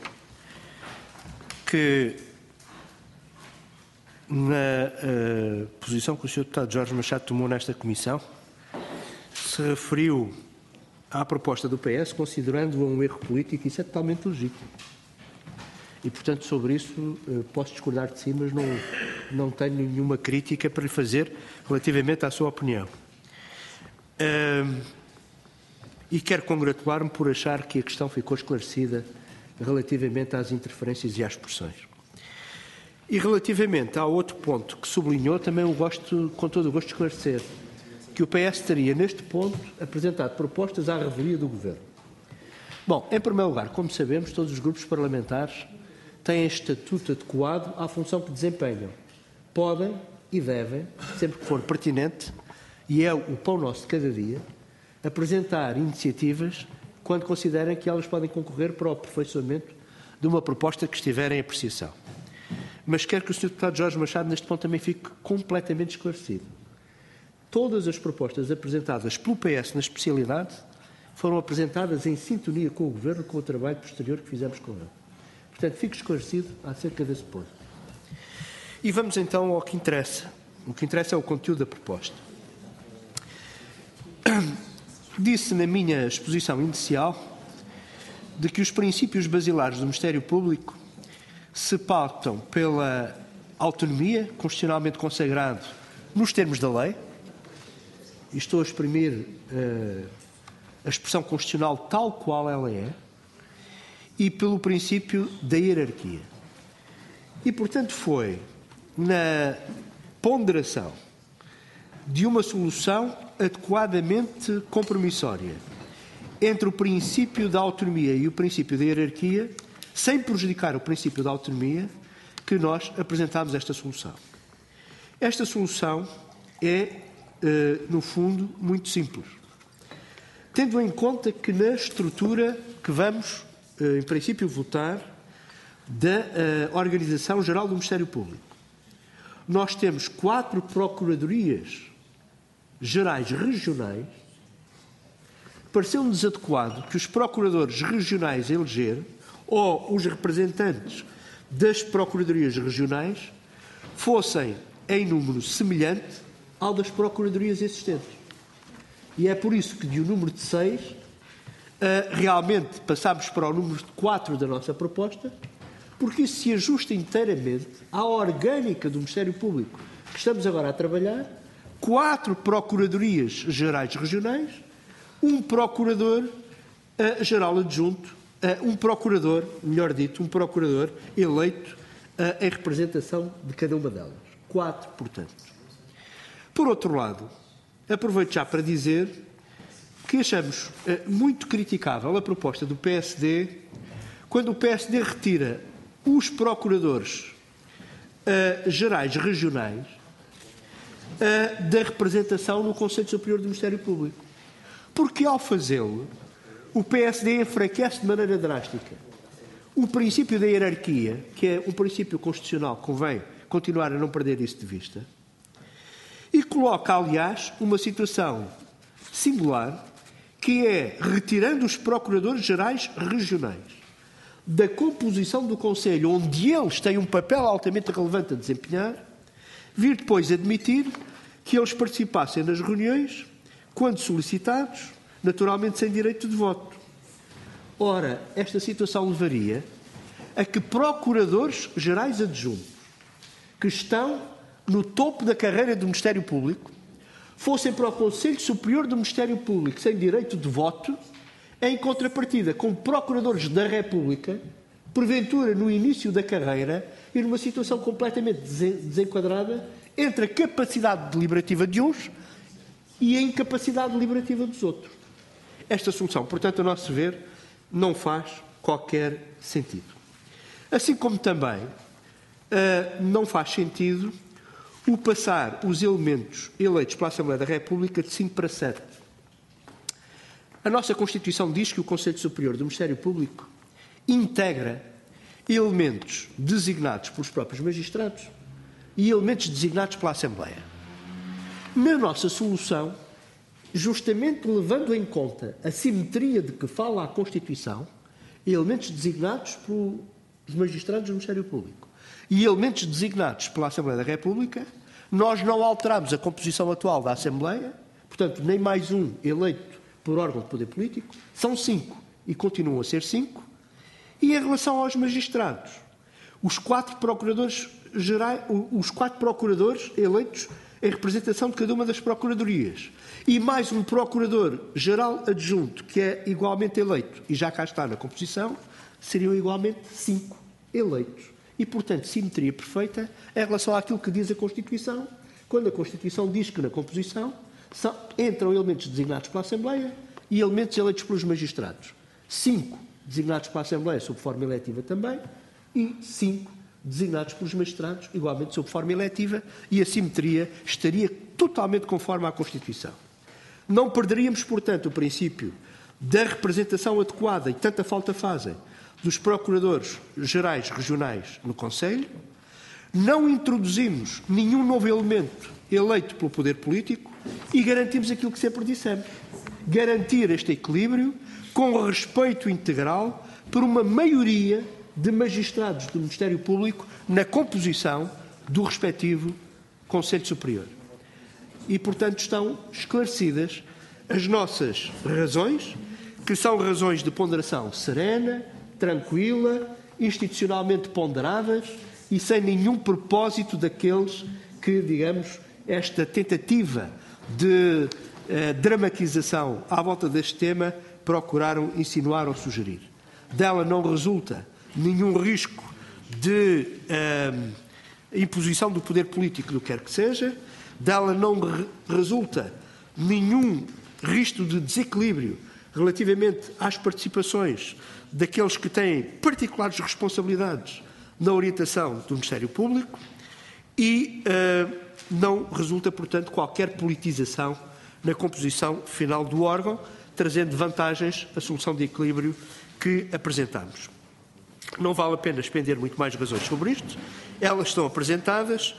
que na posição que o Sr. Deputado Jorge Machado tomou nesta comissão se referiu à proposta do PS considerando-a um erro político, e isso é totalmente legítimo. E, portanto, sobre isso posso discordar de si, mas não tenho nenhuma crítica para lhe fazer relativamente à sua opinião. E quero congratular-me por achar que a questão ficou esclarecida relativamente às interferências e às expressões. E relativamente ao outro ponto que sublinhou, também eu gosto, com todo o gosto, de esclarecer que o PS teria, neste ponto, apresentado propostas à revelia do Governo. Bom, em primeiro lugar, como sabemos, todos os grupos parlamentares têm estatuto adequado à função que desempenham. Podem e devem, sempre que for pertinente, e é o pão nosso de cada dia, apresentar iniciativas quando considerem que elas podem concorrer para o aperfeiçoamento de uma proposta que estiver em apreciação. Mas quero que o Sr. Deputado Jorge Machado, neste ponto, também fique completamente esclarecido. Todas as propostas apresentadas pelo PS na especialidade foram apresentadas em sintonia com o Governo, com o trabalho posterior que fizemos com ele. Portanto, fique esclarecido acerca desse ponto. E vamos então ao que interessa. O que interessa é o conteúdo da proposta. Disse na minha exposição inicial de que os princípios basilares do Ministério Público se pautam pela autonomia, constitucionalmente consagrado nos termos da lei, e estou a exprimir a expressão constitucional tal qual ela é, e pelo princípio da hierarquia. E, portanto, foi na ponderação de uma solução adequadamente compromissória entre o princípio da autonomia e o princípio da hierarquia, sem prejudicar o princípio da autonomia, que nós apresentámos esta solução. Esta solução é, no fundo, muito simples. Tendo em conta que na estrutura que vamos, em princípio, votar da Organização Geral do Ministério Público, nós temos 4 procuradorias gerais regionais. Pareceu-nos adequado que os procuradores regionais a eleger ou os representantes das procuradorias regionais fossem em número semelhante ao das procuradorias existentes. E é por isso que de um número de 6 realmente passámos para o número de 4 da nossa proposta, porque isso se ajusta inteiramente à orgânica do Ministério Público que estamos agora a trabalhar. 4 procuradorias gerais regionais, um procurador-geral adjunto, um procurador eleito em representação de cada uma delas. 4, portanto. Por outro lado, aproveito já para dizer que achamos muito criticável a proposta do PSD, quando o PSD retira os procuradores gerais regionais da representação no Conselho Superior do Ministério Público. Porque, ao fazê-lo, o PSD enfraquece de maneira drástica o princípio da hierarquia, que é um princípio constitucional, convém continuar a não perder isso de vista, e coloca, aliás, uma situação singular, que é, retirando os procuradores gerais regionais da composição do Conselho, onde eles têm um papel altamente relevante a desempenhar, vir depois admitir que eles participassem nas reuniões, quando solicitados, naturalmente sem direito de voto. Ora, esta situação levaria a que procuradores gerais adjuntos, que estão no topo da carreira do Ministério Público, fossem para o Conselho Superior do Ministério Público sem direito de voto, em contrapartida com procuradores da República, porventura no início da carreira e numa situação completamente desenquadrada entre a capacidade deliberativa de uns e a incapacidade deliberativa dos outros. Esta solução, portanto, a nosso ver, não faz qualquer sentido. Assim como também não faz sentido o passar os elementos eleitos pela Assembleia da República de 5 para 7. A nossa Constituição diz que o Conselho Superior do Ministério Público integra elementos designados pelos próprios magistrados e elementos designados pela Assembleia. Na nossa solução, justamente levando em conta a simetria de que fala a Constituição, elementos designados pelos magistrados do Ministério Público e elementos designados pela Assembleia da República, nós não alteramos a composição atual da Assembleia, portanto, nem mais um eleito por órgão de poder político, são 5 e continuam a ser 5. E em relação aos magistrados, os 4 procuradores gerais, os 4 procuradores eleitos em representação de cada uma das procuradorias e mais um procurador-geral adjunto que é igualmente eleito e já cá está na composição, seriam igualmente 5 eleitos. E, portanto, simetria perfeita em relação àquilo que diz a Constituição, quando a Constituição diz que na composição entram elementos designados pela Assembleia e elementos eleitos pelos magistrados. 5 designados pela Assembleia sob forma eletiva também e 5 designados pelos magistrados, igualmente sob forma eletiva, e a simetria estaria totalmente conforme à Constituição. Não perderíamos, portanto, o princípio da representação adequada, e tanta falta fazem, dos procuradores gerais regionais no Conselho. Não introduzimos nenhum novo elemento eleito pelo poder político e garantimos aquilo que sempre dissemos. Garantir este equilíbrio com respeito integral por uma maioria de magistrados do Ministério Público na composição do respectivo Conselho Superior. E, portanto, estão esclarecidas as nossas razões, que são razões de ponderação serena, tranquila, institucionalmente ponderadas e sem nenhum propósito daqueles que, digamos, esta tentativa de dramatização à volta deste tema procuraram insinuar ou sugerir. Dela não resulta nenhum risco de imposição do poder político do que quer que seja, dela não resulta nenhum risco de desequilíbrio relativamente às participações daqueles que têm particulares responsabilidades na orientação do Ministério Público e não resulta, portanto, qualquer politização na composição final do órgão, trazendo vantagens à solução de equilíbrio que apresentamos. Não vale a pena expender muito mais razões sobre isto. Elas estão apresentadas.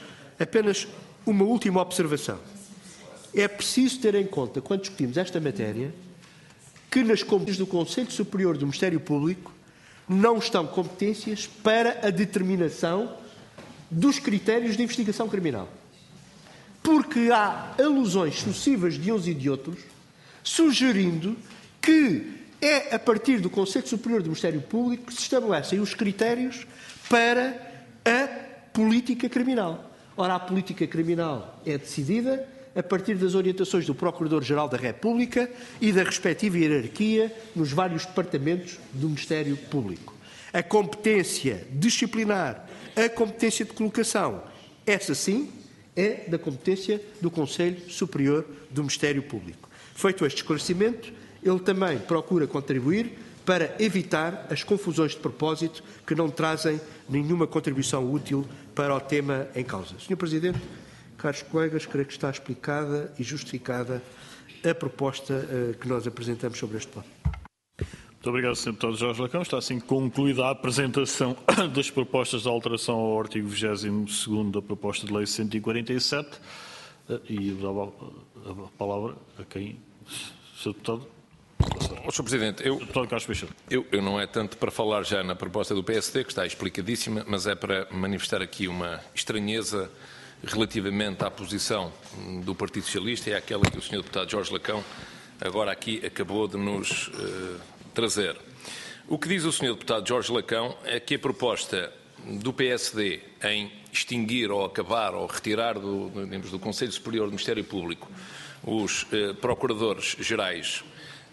Apenas uma última observação. É preciso ter em conta, quando discutimos esta matéria, que nas competências do Conselho Superior do Ministério Público não estão competências para a determinação dos critérios de investigação criminal. Porque há alusões sucessivas de uns e de outros, sugerindo que é a partir do Conselho Superior do Ministério Público que se estabelecem os critérios para a política criminal. Ora, a política criminal é decidida a partir das orientações do Procurador-Geral da República e da respectiva hierarquia nos vários departamentos do Ministério Público. A competência disciplinar, a competência de colocação, essa sim é da competência do Conselho Superior do Ministério Público. Feito este esclarecimento, ele também procura contribuir para evitar as confusões de propósito que não trazem nenhuma contribuição útil para o tema em causa. Sr. Presidente, caros colegas, creio que está explicada e justificada a proposta que nós apresentamos sobre este plano. Muito obrigado, Sr. Deputado Jorge Lacão. Está assim concluída a apresentação das propostas de alteração ao artigo 22º da proposta de lei 147 e eu dava a palavra a quem? Sr. Deputado? Sr. Presidente, Deputado Carlos Peixoto. eu não é tanto para falar já na proposta do PSD, que está explicadíssima, mas é para manifestar aqui uma estranheza relativamente à posição do Partido Socialista e àquela que o Sr. Deputado Jorge Lacão agora aqui acabou de nos trazer. O que diz o Sr. Deputado Jorge Lacão é que a proposta do PSD em extinguir ou acabar ou retirar do Conselho Superior do Ministério Público os procuradores gerais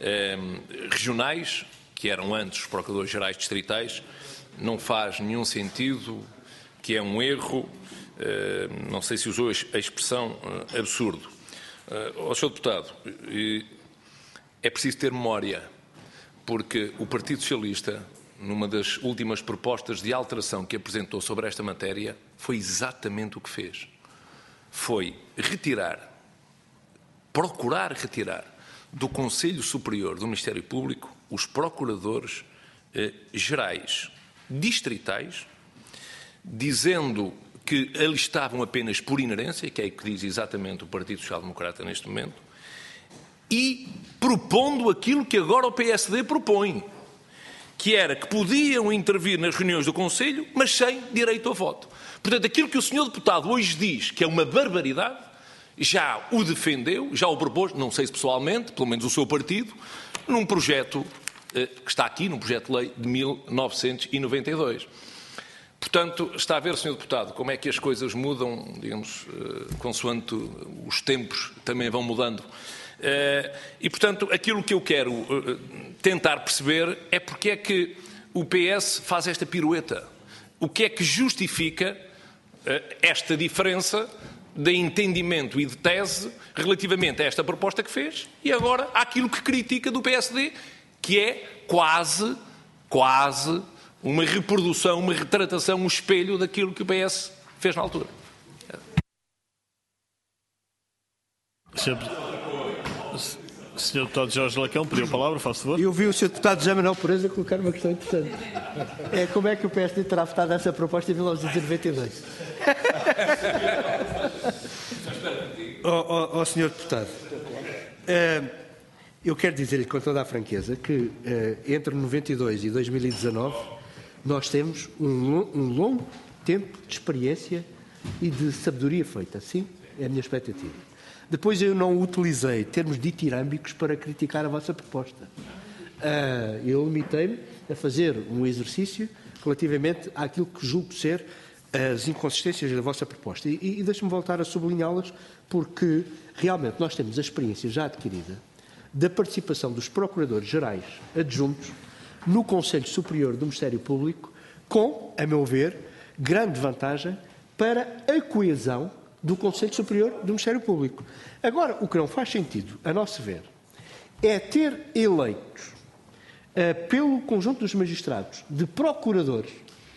regionais, que eram antes os procuradores gerais distritais, não faz nenhum sentido, que é um erro, não sei se usou a expressão absurdo. Sr. Deputado, é preciso ter memória, porque o Partido Socialista, numa das últimas propostas de alteração que apresentou sobre esta matéria, foi exatamente o que fez. Foi procurar retirar do Conselho Superior do Ministério Público os procuradores gerais distritais, dizendo que ali estavam apenas por inerência, que é o que diz exatamente o Partido Social Democrata neste momento, e propondo aquilo que agora o PSD propõe, que era que podiam intervir nas reuniões do Conselho, mas sem direito a voto. Portanto, aquilo que o Sr. Deputado hoje diz que é uma barbaridade, já o defendeu, já o propôs, não sei se pessoalmente, pelo menos o seu partido, num projeto que está aqui, num projeto de lei de 1992. Portanto, está a ver, Sr. Deputado, como é que as coisas mudam, digamos, consoante os tempos também vão mudando. E, portanto, aquilo que eu quero tentar perceber é porque é que o PS faz esta pirueta. O que é que justifica esta diferença de entendimento e de tese relativamente a esta proposta que fez e agora àquilo que critica do PSD, que é quase uma reprodução, uma retratação, um espelho daquilo que o PS fez na altura. Sr. Deputado Jorge Lacão, pediu a palavra, faça favor. Eu vi o Sr. Deputado José Manuel Pureza colocar uma questão interessante. É como é que o PSD terá votado essa proposta em 1992? Sr. Deputado, eu quero dizer-lhe com toda a franqueza que entre 92 e 2019 nós temos um longo tempo de experiência e de sabedoria feita. Sim, é a minha expectativa. Depois eu não utilizei termos ditirâmbicos para criticar a vossa proposta. Eu limitei-me a fazer um exercício relativamente àquilo que julgo ser as inconsistências da vossa proposta. E deixe-me voltar a sublinhá-las, porque realmente nós temos a experiência já adquirida da participação dos procuradores gerais adjuntos no Conselho Superior do Ministério Público, com, a meu ver, grande vantagem para a coesão do Conselho Superior do Ministério Público. Agora, o que não faz sentido, a nosso ver, é ter eleitos pelo conjunto dos magistrados de procuradores,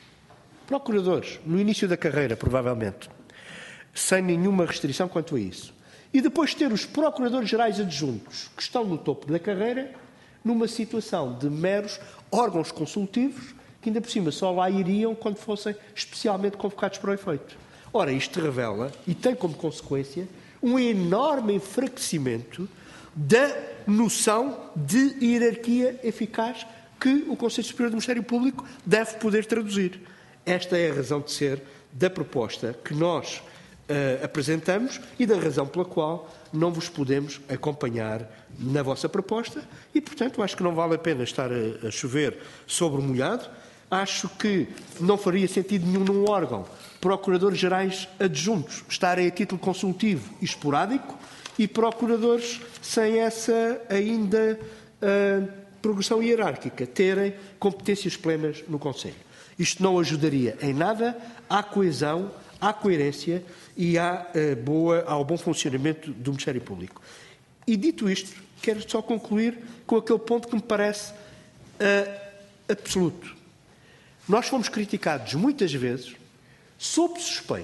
no início da carreira, provavelmente, sem nenhuma restrição quanto a isso, e depois ter os procuradores gerais adjuntos, que estão no topo da carreira, numa situação de meros órgãos consultivos, que ainda por cima só lá iriam quando fossem especialmente convocados para o efeito. Ora, isto revela e tem como consequência um enorme enfraquecimento da noção de hierarquia eficaz que o Conselho Superior do Ministério Público deve poder traduzir. Esta é a razão de ser da proposta que nós apresentamos e da razão pela qual não vos podemos acompanhar na vossa proposta e, portanto, acho que não vale a pena estar a chover sobre o molhado. Acho que não faria sentido nenhum num órgão procuradores-gerais adjuntos estarem a título consultivo e esporádico e procuradores sem essa ainda progressão hierárquica terem competências plenas no Conselho. Isto não ajudaria em nada à coesão, à coerência e ao bom funcionamento do Ministério Público. E dito isto, quero só concluir com aquele ponto que me parece absoluto. Nós fomos criticados muitas vezes sob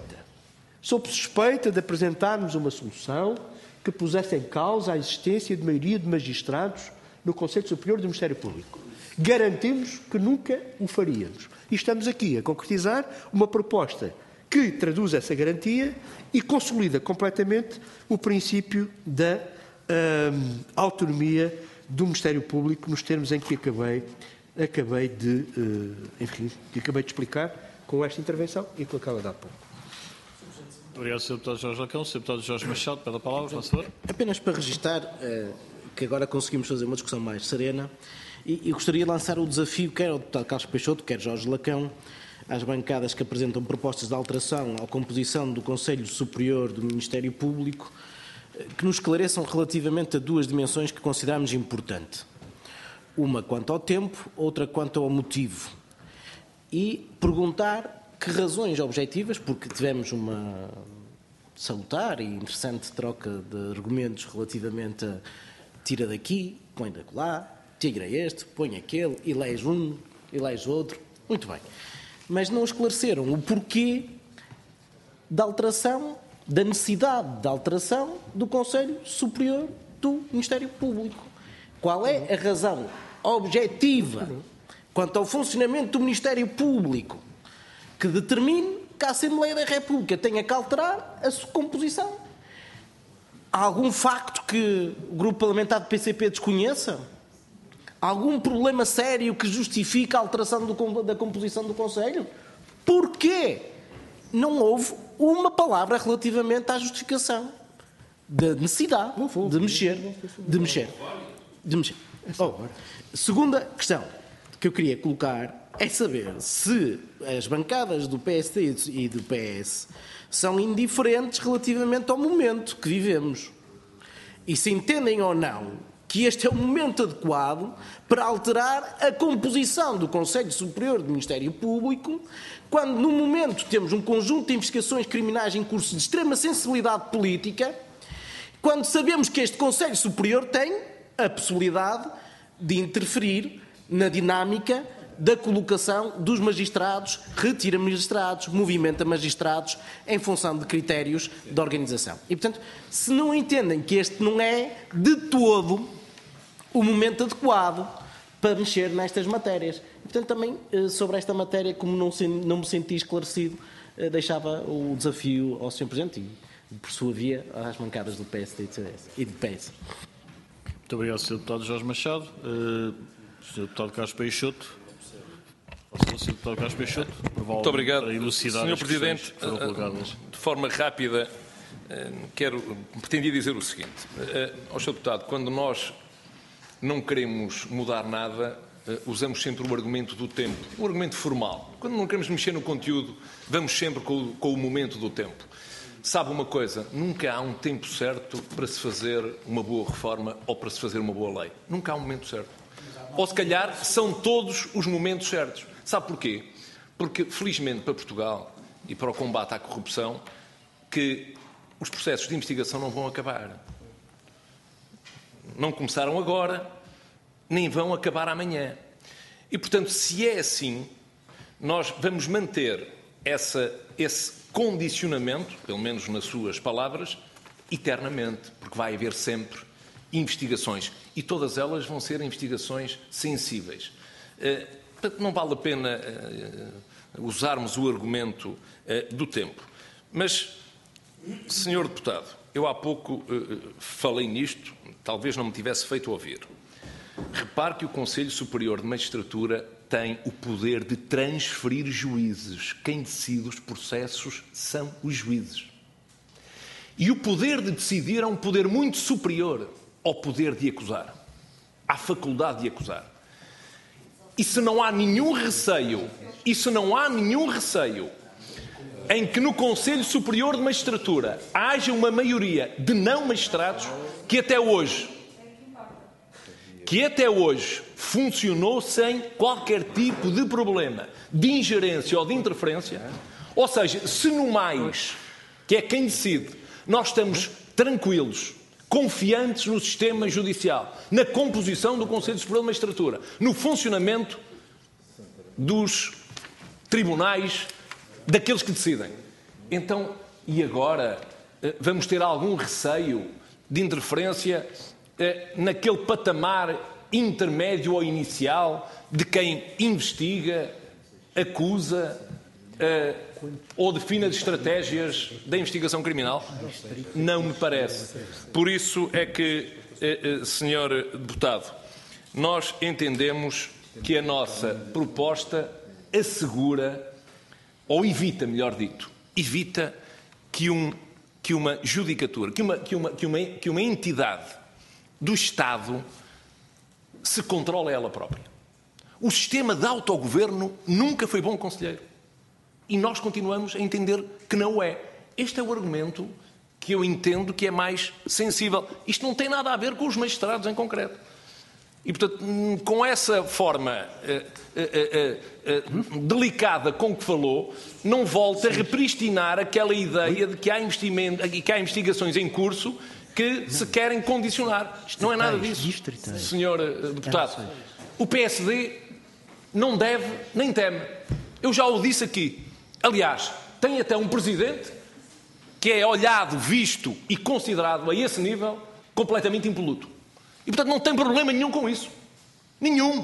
suspeita de apresentarmos uma solução que pusesse em causa a existência de maioria de magistrados no Conselho Superior do Ministério Público. Garantimos que nunca o faríamos. E estamos aqui a concretizar uma proposta que traduz essa garantia e consolida completamente o princípio da autonomia do Ministério Público nos termos em que acabei de explicar com esta intervenção e com aquela da há pouco. Obrigado, Sr. Deputado Jorge Lacão. Sr. Deputado Jorge Machado, pela palavra, por favor. Apenas para registar que agora conseguimos fazer uma discussão mais serena e gostaria de lançar o desafio, quer ao deputado Carlos Peixoto, quer Jorge Lacão, às bancadas que apresentam propostas de alteração à composição do Conselho Superior do Ministério Público, que nos esclareçam relativamente a duas dimensões que consideramos importantes. Uma quanto ao tempo, outra quanto ao motivo. E perguntar que razões objetivas, porque tivemos uma salutar e interessante troca de argumentos relativamente a tira daqui, põe de lá, tira este, põe aquele, elege um, elege outro. Muito bem. Mas não esclareceram o porquê da alteração, da necessidade de alteração do Conselho Superior do Ministério Público. Qual é a razão objetiva quanto ao funcionamento do Ministério Público que determine que a Assembleia da República tenha que alterar a sua composição? Há algum facto que o Grupo Parlamentar do PCP desconheça? Algum problema sério que justifique a alteração da composição do Conselho? Porquê não houve uma palavra relativamente à justificação da necessidade de mexer? Segunda questão que eu queria colocar é saber se as bancadas do PSD e do PS são indiferentes relativamente ao momento que vivemos e se entendem ou não que este é o momento adequado para alterar a composição do Conselho Superior do Ministério Público, quando no momento temos um conjunto de investigações criminais em curso de extrema sensibilidade política, quando sabemos que este Conselho Superior tem a possibilidade de interferir na dinâmica da colocação dos magistrados, retira magistrados, movimenta magistrados em função de critérios de organização. E, portanto, se não entendem que este não é de todo o momento adequado para mexer nestas matérias. E, portanto, também sobre esta matéria, como não me senti esclarecido, deixava o desafio ao Sr. Presidente e, por sua via, às bancadas do PSD e do PS. Muito obrigado, Sr. Deputado Jorge Machado. Sr. Deputado Carlos Peixoto. Sr. Deputado Carlos Peixoto. Muito obrigado, Sr. Presidente. De forma rápida, pretendia dizer o seguinte. Ao Sr. Deputado, quando nós não queremos mudar nada, usamos sempre o argumento do tempo, um argumento formal. Quando não queremos mexer no conteúdo, vamos sempre com o momento do tempo. Sabe uma coisa? Nunca há um tempo certo para se fazer uma boa reforma ou para se fazer uma boa lei. Nunca há um momento certo. Ou se calhar são todos os momentos certos. Sabe porquê? Porque, felizmente, para Portugal e para o combate à corrupção, que os processos de investigação não vão acabar. Não começaram agora, nem vão acabar amanhã. E, portanto, se é assim, nós vamos manter esse condicionamento, pelo menos nas suas palavras, eternamente, porque vai haver sempre investigações. E todas elas vão ser investigações sensíveis. Portanto, não vale a pena usarmos o argumento do tempo. Mas, senhor deputado, eu há pouco falei nisto, talvez não me tivesse feito ouvir. Repare que o Conselho Superior de Magistratura tem o poder de transferir juízes. Quem decide os processos são os juízes. E o poder de decidir é um poder muito superior ao poder de acusar, à faculdade de acusar. E se não há nenhum receio, em que no Conselho Superior de Magistratura haja uma maioria de não magistrados que até hoje funcionou sem qualquer tipo de problema de ingerência ou de interferência, ou seja, se no mais, que é quem decide, nós estamos tranquilos, confiantes no sistema judicial, na composição do Conselho Superior de Magistratura, no funcionamento dos tribunais, daqueles que decidem. Então, e agora vamos ter algum receio de interferência naquele patamar intermédio ou inicial de quem investiga, acusa ou define as estratégias da investigação criminal? Não me parece. Por isso é que, senhor deputado, nós entendemos que a nossa proposta assegura, ou evita, melhor dito, evita que uma judicatura, que uma entidade do Estado se controle ela própria. O sistema de autogoverno nunca foi bom conselheiro. E nós continuamos a entender que não é. Este é o argumento que eu entendo que é mais sensível. Isto não tem nada a ver com os magistrados em concreto. E, portanto, com essa forma delicada com que falou, não volta a repristinar aquela ideia de que há investigações em curso que se querem condicionar. Isto não é nada disso, senhor deputado. O PSD não deve nem teme. Eu já o disse aqui. Aliás, tem até um presidente que é olhado, visto e considerado a esse nível completamente impoluto. E, portanto, não tem problema nenhum com isso. Nenhum.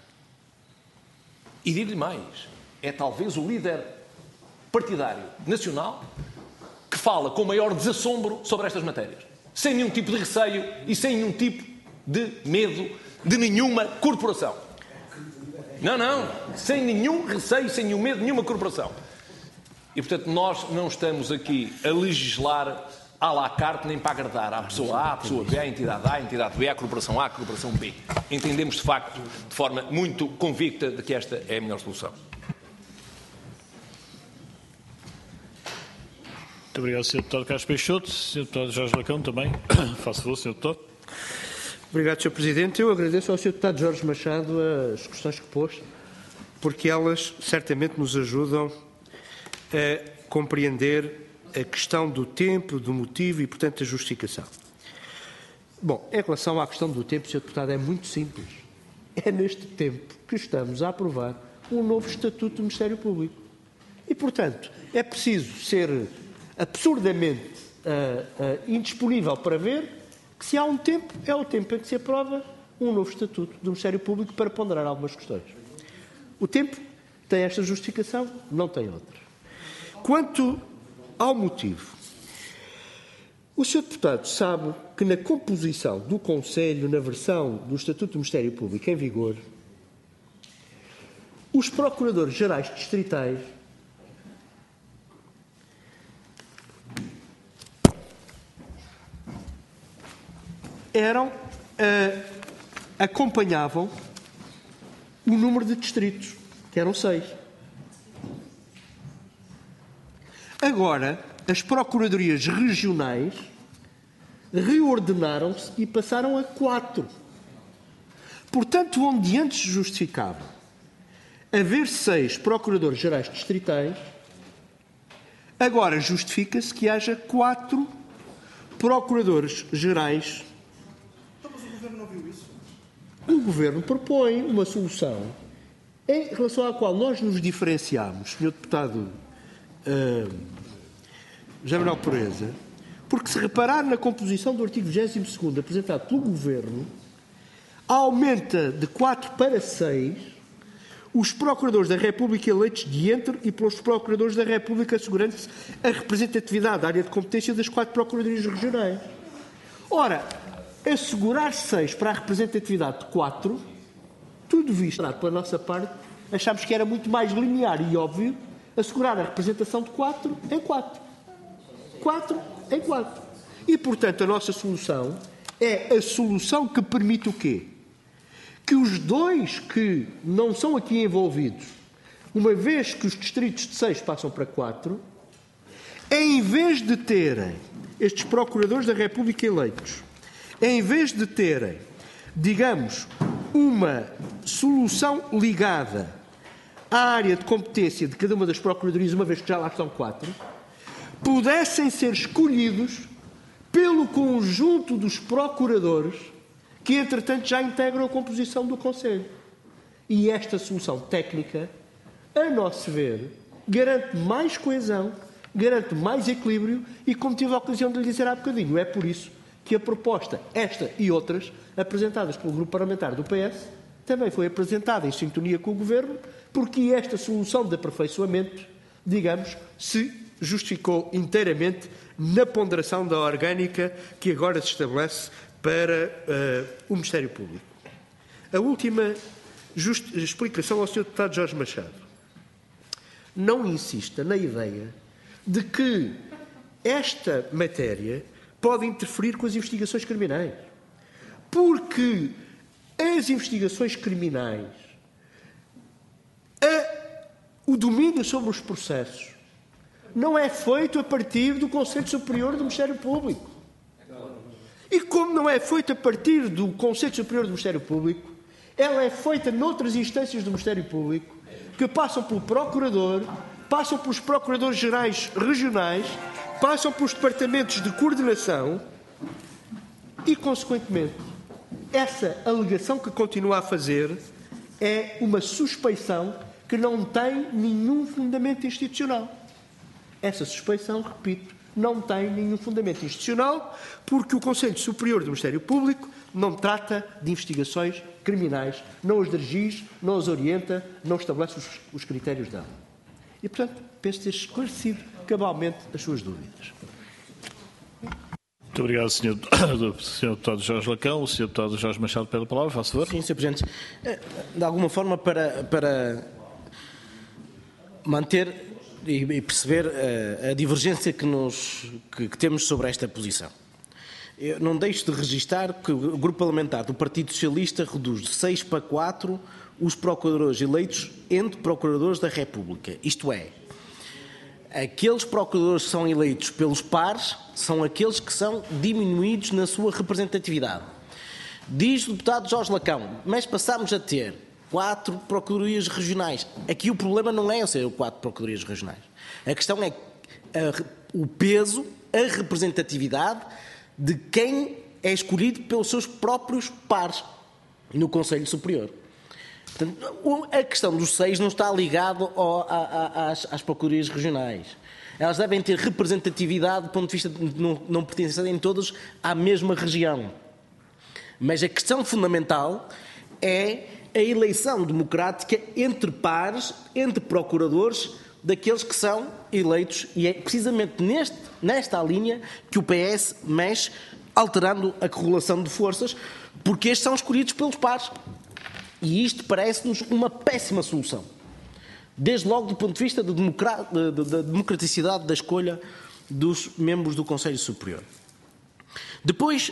E digo-lhe mais. É talvez o líder partidário nacional que fala com maior desassombro sobre estas matérias. Sem nenhum tipo de receio e sem nenhum tipo de medo de nenhuma corporação. Não. Sem nenhum receio, sem nenhum medo de nenhuma corporação. E, portanto, nós não estamos aqui a legislar à la carte nem para agradar à pessoa A, à pessoa B, à entidade A, à entidade B, à corporação A, à corporação B. Entendemos, de facto, de forma muito convicta de que esta é a melhor solução. Muito obrigado, Sr. Deputado Carlos Peixoto. Sr. Deputado Jorge Lacão, também. Faça favor, Sr. Deputado. Obrigado, Sr. Presidente. Eu agradeço ao Sr. Deputado Jorge Machado as questões que pôs, porque elas certamente nos ajudam a compreender a questão do tempo, do motivo e, portanto, da justificação. Bom, em relação à questão do tempo, Sr. Deputado, é muito simples. É neste tempo que estamos a aprovar um novo Estatuto do Ministério Público. E, portanto, é preciso ser absurdamente indisponível para ver que, se há um tempo, é o tempo em que se aprova um novo Estatuto do Ministério Público para ponderar algumas questões. O tempo tem esta justificação, não tem outra. Quanto ao motivo, o Sr. Deputado sabe que na composição do Conselho, na versão do Estatuto do Ministério Público em vigor, os procuradores-gerais distritais acompanhavam o número de distritos, que eram 6. Agora, as procuradorias regionais reordenaram-se e passaram a 4. Portanto, onde antes justificava haver 6 procuradores-gerais distritais, agora justifica-se que haja 4 procuradores-gerais. Mas o Governo não viu isso? O Governo propõe uma solução em relação à qual nós nos diferenciamos, Sr. Deputado José Manuel Proença, porque se reparar na composição do artigo 22º apresentado pelo Governo, aumenta de 4 para 6 os procuradores da República eleitos de entre e pelos procuradores da República assegurando-se a representatividade da área de competência das 4 procuradorias regionais. Ora, assegurar 6 para a representatividade de 4, tudo visto pela nossa parte, achámos que era muito mais linear e óbvio assegurar a representação de 4 em 4. 4 em 4. E, portanto, a nossa solução é a solução que permite o quê? Que os 2 que não são aqui envolvidos, uma vez que os distritos de 6 passam para 4, em vez de terem estes procuradores da República eleitos, em vez de terem, digamos, uma solução ligada à área de competência de cada uma das procuradorias, uma vez que já lá estão 4, pudessem ser escolhidos pelo conjunto dos procuradores que, entretanto, já integram a composição do Conselho. E esta solução técnica, a nosso ver, garante mais coesão, garante mais equilíbrio e, como tive a ocasião de lhe dizer há bocadinho, é por isso que a proposta, esta e outras, apresentadas pelo Grupo Parlamentar do PS, também foi apresentada em sintonia com o Governo, porque esta solução de aperfeiçoamento, digamos, se justificou inteiramente na ponderação da orgânica que agora se estabelece para o Ministério Público. A última explicação ao Sr. Deputado Jorge Machado. Não insista na ideia de que esta matéria pode interferir com as investigações criminais. Porque as investigações criminais, o domínio sobre os processos, não é feito a partir do Conselho Superior do Ministério Público. E como não é feito a partir do Conselho Superior do Ministério Público, ela é feita noutras instâncias do Ministério Público, que passam pelo Procurador, passam pelos Procuradores Gerais Regionais, passam pelos Departamentos de Coordenação e, consequentemente, essa alegação que continua a fazer é uma suspeição que não tem nenhum fundamento institucional. Essa suspeição, repito, não tem nenhum fundamento institucional, porque o Conselho Superior do Ministério Público não trata de investigações criminais, não os dirige, não os orienta, não estabelece os critérios dela. E, portanto, penso ter esclarecido cabalmente as suas dúvidas. Muito obrigado, Sr. Deputado Jorge Lacão. O Sr. Deputado Jorge Machado pede a palavra. Faça favor. Sim, Sr. Presidente. De alguma forma, para manter e perceber a divergência que temos sobre esta posição. Eu não deixo de registar que o Grupo Parlamentar do Partido Socialista reduz de 6 para 4 os procuradores eleitos entre procuradores da República. Isto é, aqueles procuradores que são eleitos pelos pares são aqueles que são diminuídos na sua representatividade. Diz o deputado Jorge Lacão, mas passamos a ter 4 procuradorias regionais. Aqui o problema não é ser 4 procuradorias regionais. A questão é o peso, a representatividade de quem é escolhido pelos seus próprios pares no Conselho Superior. Portanto, a questão dos 6 não está ligada às procuradorias regionais. Elas devem ter representatividade do ponto de vista de não pertencerem todas à mesma região. Mas a questão fundamental é a eleição democrática entre pares, entre procuradores, daqueles que são eleitos, e é precisamente nesta linha que o PS mexe, alterando a correlação de forças, porque estes são escolhidos pelos pares. E isto parece-nos uma péssima solução. Desde logo do ponto de vista da democraticidade da escolha dos membros do Conselho Superior. Depois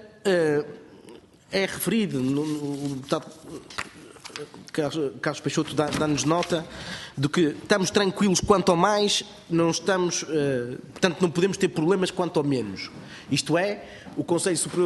é referido, o deputado Carlos Peixoto dá-nos nota de que estamos tranquilos quanto ao mais, não estamos, portanto não podemos ter problemas quanto ao menos. Isto é, o Conselho Superior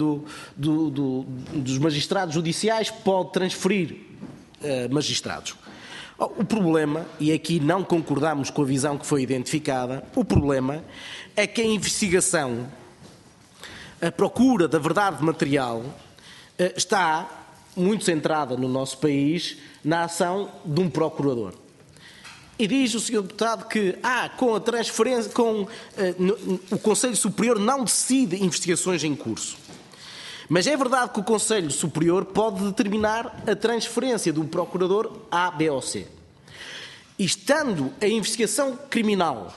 dos Magistrados Judiciais pode transferir magistrados. O problema, e aqui não concordamos com a visão que foi identificada, o problema é que a investigação, a procura da verdade material, está muito centrada no nosso país na ação de um procurador. E diz o Sr. Deputado que com a transferência, o Conselho Superior não decide investigações em curso. Mas é verdade que o Conselho Superior pode determinar a transferência do procurador A, B ou C. E estando a investigação criminal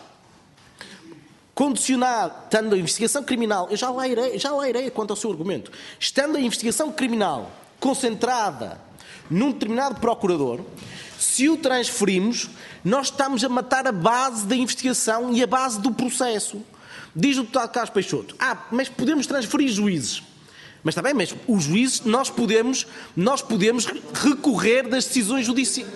condicionada, estando a investigação criminal, eu já lá irei quanto ao seu argumento, estando a investigação criminal concentrada num determinado procurador, se o transferimos, nós estamos a matar a base da investigação e a base do processo. Diz o deputado Carlos Peixoto, mas podemos transferir juízes. Mas está bem, mas os juízes nós podemos recorrer das decisões judiciais.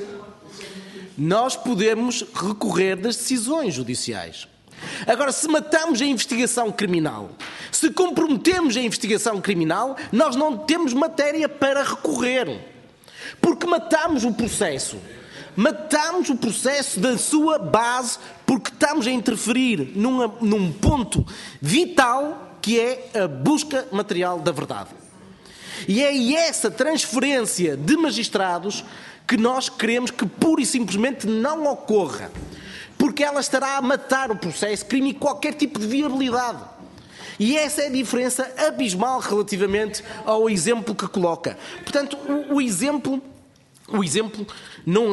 Nós podemos recorrer das decisões judiciais. Agora, se matamos a investigação criminal, se comprometemos a investigação criminal, nós não temos matéria para recorrer. Porque matamos o processo. Matamos o processo da sua base porque estamos a interferir num ponto vital que é a busca material da verdade. E é essa transferência de magistrados que nós queremos que pura e simplesmente não ocorra. Porque ela estará a matar o processo, crime e qualquer tipo de viabilidade. E essa é a diferença abismal relativamente ao exemplo que coloca. Portanto, o exemplo não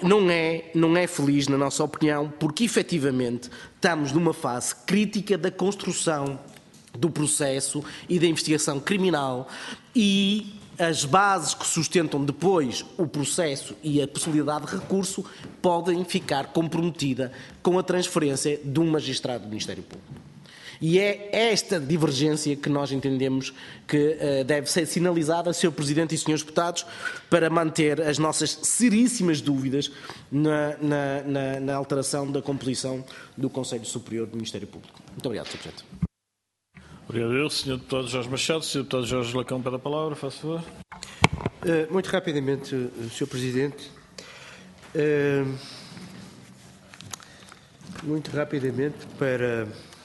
é feliz, na nossa opinião, porque efetivamente estamos numa fase crítica da construção do processo e da investigação criminal e as bases que sustentam depois o processo e a possibilidade de recurso podem ficar comprometidas com a transferência de um magistrado do Ministério Público. E é esta divergência que nós entendemos que deve ser sinalizada, Sr. Presidente e Srs. Deputados, para manter as nossas seríssimas dúvidas na alteração da composição do Conselho Superior do Ministério Público. Muito obrigado, Sr. Presidente. Obrigado eu, Sr. Deputado Jorge Machado. Sr. Deputado Jorge Lacão pede a palavra, faz favor. Muito rapidamente, Sr. Presidente. Muito rapidamente, para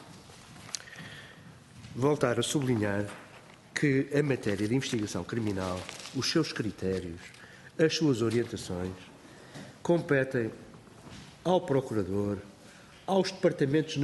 voltar a sublinhar que a matéria de investigação criminal, os seus critérios, as suas orientações, competem ao Procurador, aos departamentos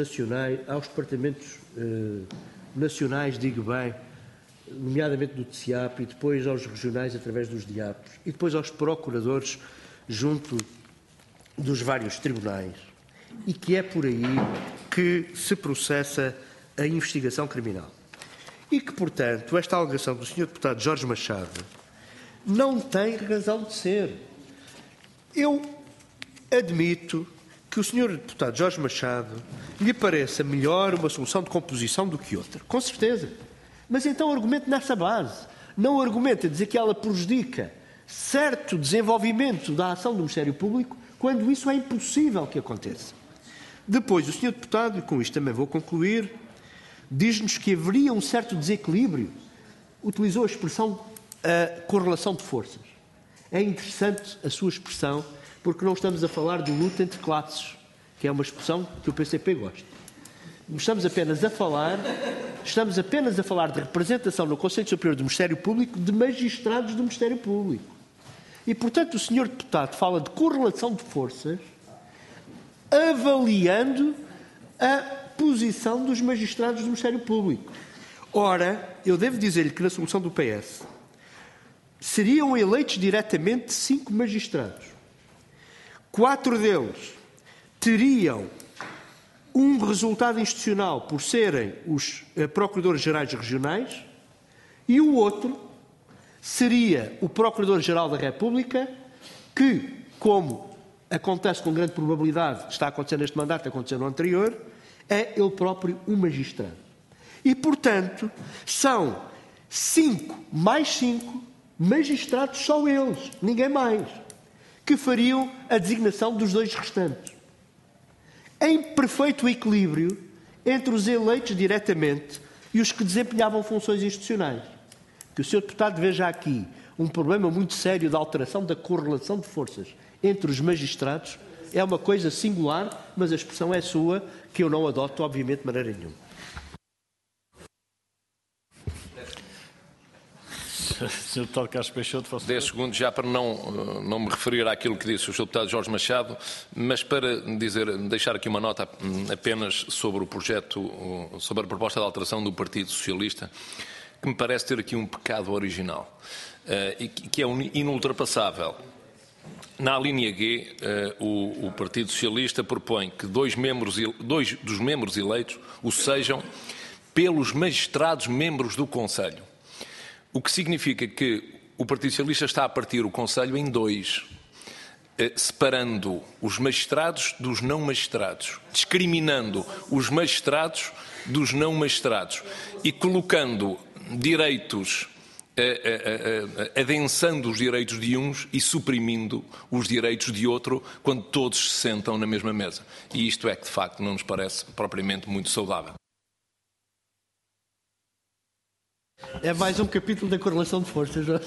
nacionais, digo bem, nomeadamente do TCIAP, e depois aos regionais através dos DIAPs, e depois aos procuradores junto dos vários tribunais, e que é por aí que se processa a investigação criminal. E que, portanto, esta alegação do Sr. Deputado Jorge Machado não tem razão de ser. Eu admito que o Sr. Deputado Jorge Machado lhe pareça melhor uma solução de composição do que outra. Com certeza. Mas então argumente nessa base. Não argumente a dizer que ela prejudica certo desenvolvimento da ação do Ministério Público quando isso é impossível que aconteça. Depois, o Sr. Deputado, e com isto também vou concluir, diz-nos que haveria um certo desequilíbrio. Utilizou a expressão correlação de forças. É interessante a sua expressão, porque não estamos a falar de luta entre classes, que é uma expressão que o PCP gosta. Estamos apenas a falar de representação no Conselho Superior do Ministério Público de magistrados do Ministério Público. E, portanto, o Sr. Deputado fala de correlação de forças, avaliando a posição dos magistrados do Ministério Público. Ora, eu devo dizer-lhe que na solução do PS seriam eleitos diretamente 5 magistrados. 4 deles teriam um resultado institucional por serem os Procuradores-Gerais Regionais e o outro seria o Procurador-Geral da República que, como acontece com grande probabilidade, está acontecendo neste mandato, aconteceu no anterior, é ele próprio um magistrado. E, portanto, são 5 mais 5 magistrados, só eles, ninguém mais, que fariam a designação dos 2 restantes. Em perfeito equilíbrio entre os eleitos diretamente e os que desempenhavam funções institucionais. Que o Sr. Deputado veja aqui um problema muito sério da alteração da correlação de forças entre os magistrados é uma coisa singular, mas a expressão é sua, que eu não adoto, obviamente, de maneira nenhuma. Sr. Deputado Carlos Peixoto, 10 segundos já para não me referir àquilo que disse o Sr. Deputado Jorge Machado, mas para deixar aqui uma nota apenas sobre o projeto, sobre a proposta de alteração do Partido Socialista, que me parece ter aqui um pecado original, e que é inultrapassável. Na linha G, o Partido Socialista propõe que dois dos membros eleitos o sejam pelos magistrados membros do Conselho. O que significa que o Partido Socialista está a partir o Conselho em dois, separando os magistrados dos não magistrados, discriminando os magistrados dos não magistrados e colocando direitos, adensando os direitos de uns e suprimindo os direitos de outro quando todos se sentam na mesma mesa. E isto é que, de facto, não nos parece propriamente muito saudável. É mais um capítulo da correlação de forças, não é?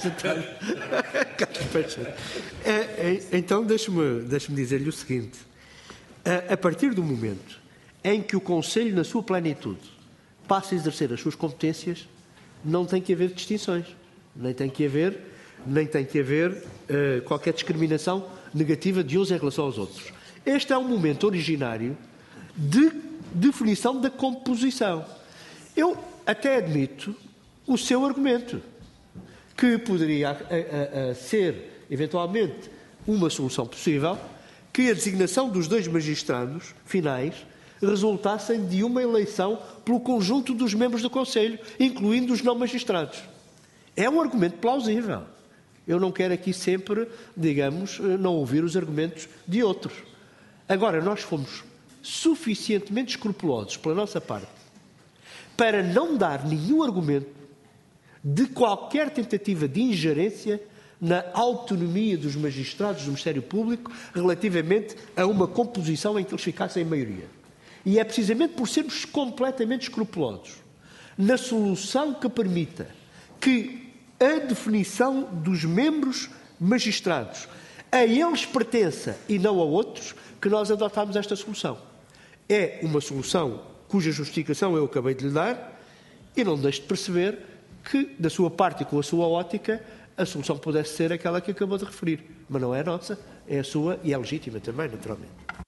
Então, deixe-me dizer-lhe o seguinte. A partir do momento em que o Conselho, na sua plenitude, passa a exercer as suas competências, não tem que haver distinções, nem tem que haver qualquer discriminação negativa de uns em relação aos outros. Este é um momento originário de definição da composição. Eu até admito o seu argumento, que poderia ser, eventualmente, uma solução possível, que a designação dos dois magistrados finais resultassem de uma eleição pelo conjunto dos membros do Conselho, incluindo os não magistrados. É um argumento plausível. Eu não quero aqui sempre, digamos, não ouvir os argumentos de outros. Agora, nós fomos suficientemente escrupulosos pela nossa parte para não dar nenhum argumento de qualquer tentativa de ingerência na autonomia dos magistrados do Ministério Público relativamente a uma composição em que eles ficassem em maioria. E é precisamente por sermos completamente escrupulosos na solução que permita que a definição dos membros magistrados a eles pertença e não a outros, que nós adotámos esta solução. É uma solução cuja justificação eu acabei de lhe dar e não deixo de perceber que, da sua parte e com a sua ótica, a solução pudesse ser aquela que acabou de referir. Mas não é a nossa, é a sua e é legítima também, naturalmente.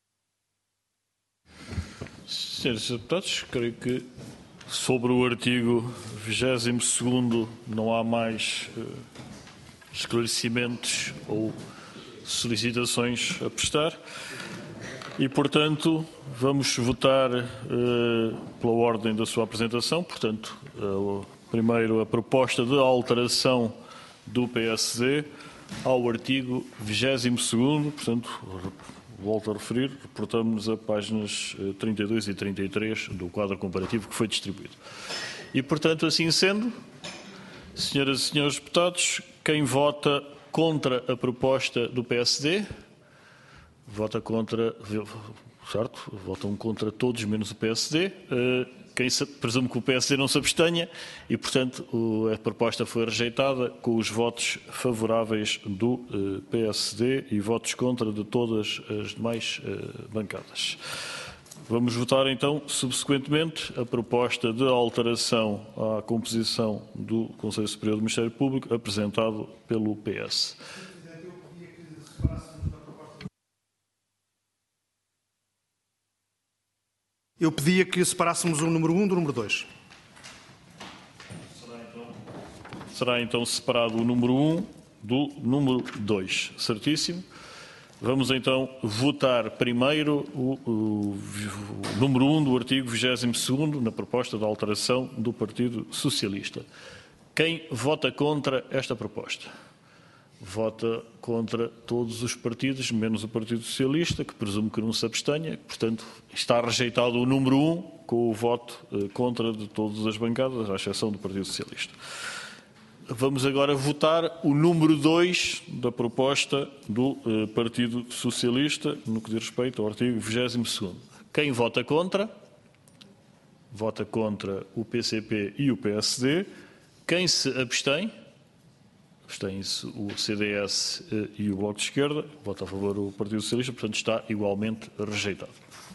Senhores deputados, creio que sobre o artigo 22º não há mais esclarecimentos ou solicitações a prestar e, portanto, vamos votar pela ordem da sua apresentação. Portanto, primeiro, a proposta de alteração do PSD ao artigo 22º, portanto, volto a referir, reportamos a páginas 32 e 33 do quadro comparativo que foi distribuído. E, portanto, assim sendo, senhoras e senhores deputados, quem vota contra a proposta do PSD, vota contra, certo? Votam contra todos menos o PSD. Presumo que o PSD não se abstenha e, portanto, a proposta foi rejeitada com os votos favoráveis do PSD e votos contra de todas as demais bancadas. Vamos votar, então, subsequentemente, a proposta de alteração à composição do Conselho Superior do Ministério Público apresentado pelo PS. Eu pedia que separássemos o número 1 do número 2. Será então separado o número 1 do número 2. Certíssimo. Vamos então votar primeiro o número 1 do artigo 22º na proposta de alteração do Partido Socialista. Quem vota contra esta proposta? Vota contra todos os partidos, menos o Partido Socialista, que presumo que não se abstenha. Portanto, está rejeitado o número 1 com o voto contra de todas as bancadas, à exceção do Partido Socialista. Vamos agora votar o número 2 da proposta do Partido Socialista, no que diz respeito ao artigo 22º. Quem vota contra? Vota contra o PCP e o PSD. Quem se abstém? Abstém-se o CDS e o Bloco de Esquerda. Vota a favor o Partido Socialista, portanto está igualmente rejeitado.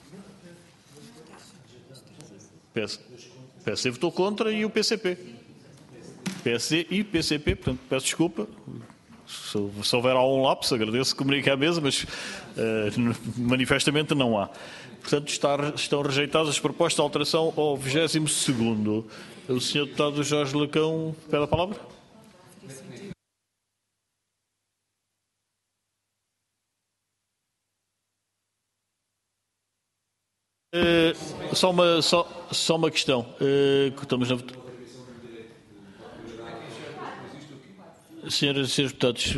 PSD votou contra e o PCP. PSD e PCP, portanto peço desculpa, Se houver algum lapso, agradeço que comunique à mesa, mas manifestamente não há. Portanto, estão rejeitadas as propostas de alteração ao 22º. O Sr. Deputado Jorge Lacão pede a palavra. Só uma questão. Estamos na... Senhoras e senhores deputados,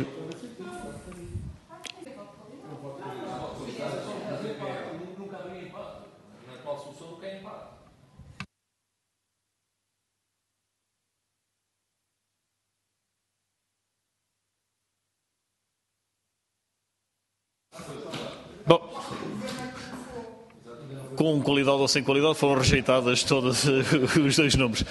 bom, com qualidade ou sem qualidade, foram rejeitadas todos os dois nomes.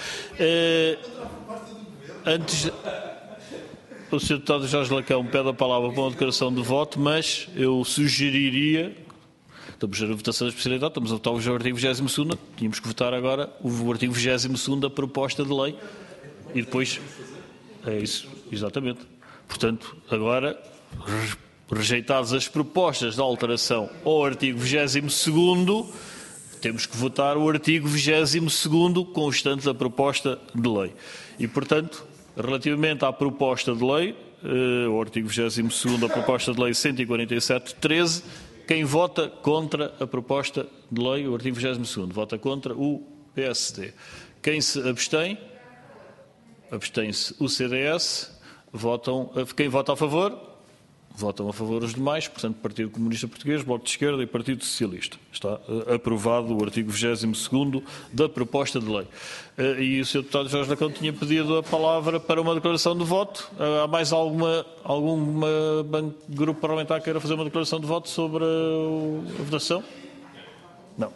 Antes, o Sr. Deputado Jorge Lacão pede a palavra para uma declaração de voto, mas eu sugeriria, estamos na votação da especialidade, estamos a votar o artigo 22º, tínhamos que votar agora o artigo 22º da proposta de lei e depois, é isso, exatamente. Portanto, agora, rejeitadas as propostas de alteração ao artigo 22º, temos que votar o artigo 22º constante da proposta de lei. E, portanto, relativamente à proposta de lei, o artigo 22º da proposta de lei 147.13, quem vota contra a proposta de lei, o artigo 22º, vota contra o PSD. Quem se abstém, abstém-se o CDS, quem vota a favor, votam a favor os demais, portanto, Partido Comunista Português, Bloco de Esquerda e Partido Socialista. Está aprovado o artigo 22º da proposta de lei. E o Sr. Deputado Jorge Lacão tinha pedido a palavra para uma declaração de voto. Há mais algum grupo parlamentar que queira fazer uma declaração de voto sobre a votação? Não.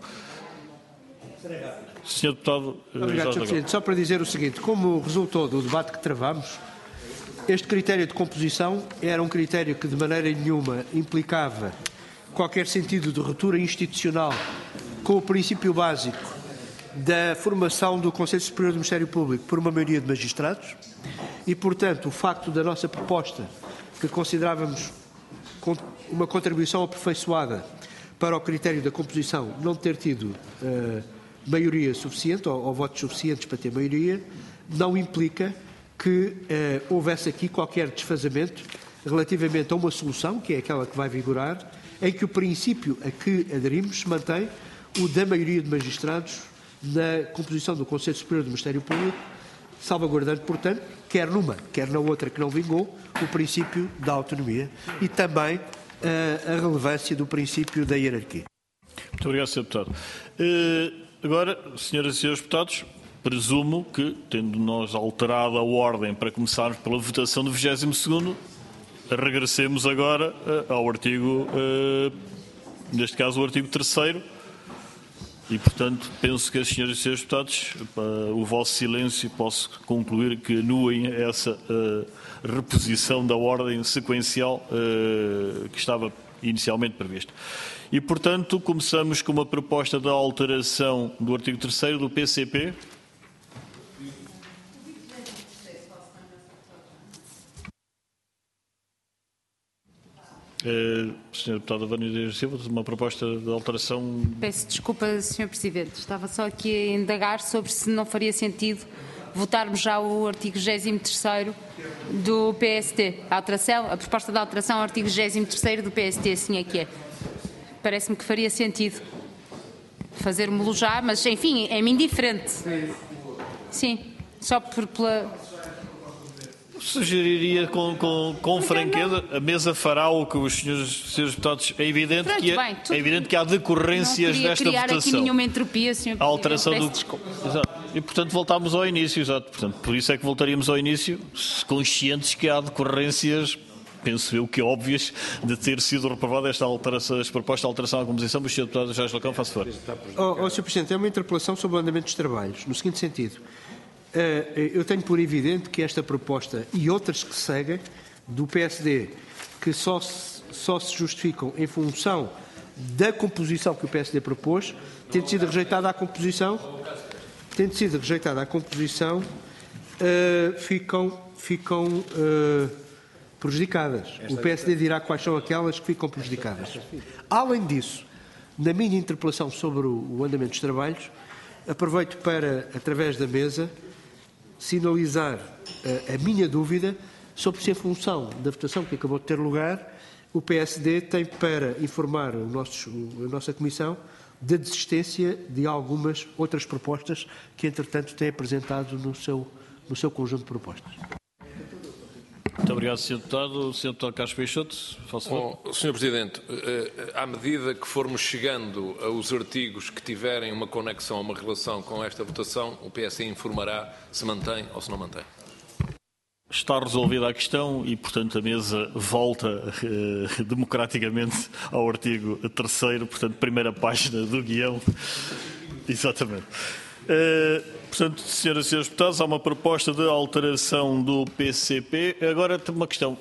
Sr. Deputado Obrigado, Sr. Presidente. Só para dizer o seguinte, como resultou do debate que travamos, este critério de composição era um critério que de maneira nenhuma implicava qualquer sentido de ruptura institucional com o princípio básico da formação do Conselho Superior do Ministério Público por uma maioria de magistrados e, portanto, o facto da nossa proposta, que considerávamos uma contribuição aperfeiçoada para o critério da composição, não ter tido maioria suficiente ou votos suficientes para ter maioria, não implica que houvesse aqui qualquer desfazamento relativamente a uma solução, que é aquela que vai vigorar, em que o princípio a que aderimos se mantém, o da maioria de magistrados na composição do Conselho Superior do Ministério Público, salvaguardando, portanto, quer numa, quer na outra que não vingou, o princípio da autonomia e também a relevância do princípio da hierarquia. Muito obrigado, Sr. Deputado. Agora, senhoras e senhores deputados, presumo que, tendo nós alterado a ordem para começarmos pela votação do 22º, regressemos agora ao artigo, neste caso o artigo 3º, e, portanto, penso que as senhoras e senhores deputados, o vosso silêncio, posso concluir que anuem essa reposição da ordem sequencial que estava inicialmente prevista. E, portanto, começamos com uma proposta de alteração do artigo 3º do PCP. Sr. Deputada Vânia Silva, uma proposta de alteração... Peço desculpa, Sr. Presidente. Estava só aqui a indagar sobre se não faria sentido votarmos já o artigo 23º do PST. A proposta de alteração ao artigo 23º do PST, assim é que é. Parece-me que faria sentido fazermos-lo já, mas, enfim, é-me indiferente. Sim, só pela... Sugeriria com franqueza, a mesa fará o que os senhores deputados... É evidente, é evidente que há decorrências desta votação. Não queria criar aqui nenhuma entropia, Sr. Presidente. A alteração do... Desculpa. Exato. E, portanto, voltámos ao início, exato. Portanto, por isso é que voltaríamos ao início, conscientes que há decorrências, penso eu, que óbvias, de ter sido reprovada esta proposta de alteração à composição. Mas o Sr. Deputado Jorge Lacão, faça favor. Sr. Presidente, é uma interpelação sobre o andamento dos trabalhos, no seguinte sentido. Eu tenho por evidente que esta proposta e outras que seguem do PSD, que só se justificam em função da composição que o PSD propôs, tendo sido rejeitada a composição, ficam prejudicadas. O PSD dirá quais são aquelas que ficam prejudicadas. Além disso, na minha interpelação sobre o andamento dos trabalhos, aproveito para, através da mesa, sinalizar a minha dúvida sobre se, em função da votação que acabou de ter lugar, o PSD tem para informar a nossa Comissão da desistência de algumas outras propostas que, entretanto, tem apresentado no seu conjunto de propostas. Muito obrigado, Sr. Deputado. Sr. Deputado Carlos Peixoto, faço favor. Sr. Presidente, à medida que formos chegando aos artigos que tiverem uma conexão, uma relação com esta votação, o PS informará se mantém ou se não mantém. Está resolvida a questão e, portanto, a mesa volta democraticamente ao artigo 3º, portanto, primeira página do guião. Exatamente. Portanto, senhoras e senhores deputados, há uma proposta de alteração do PCP. Agora tem uma questão.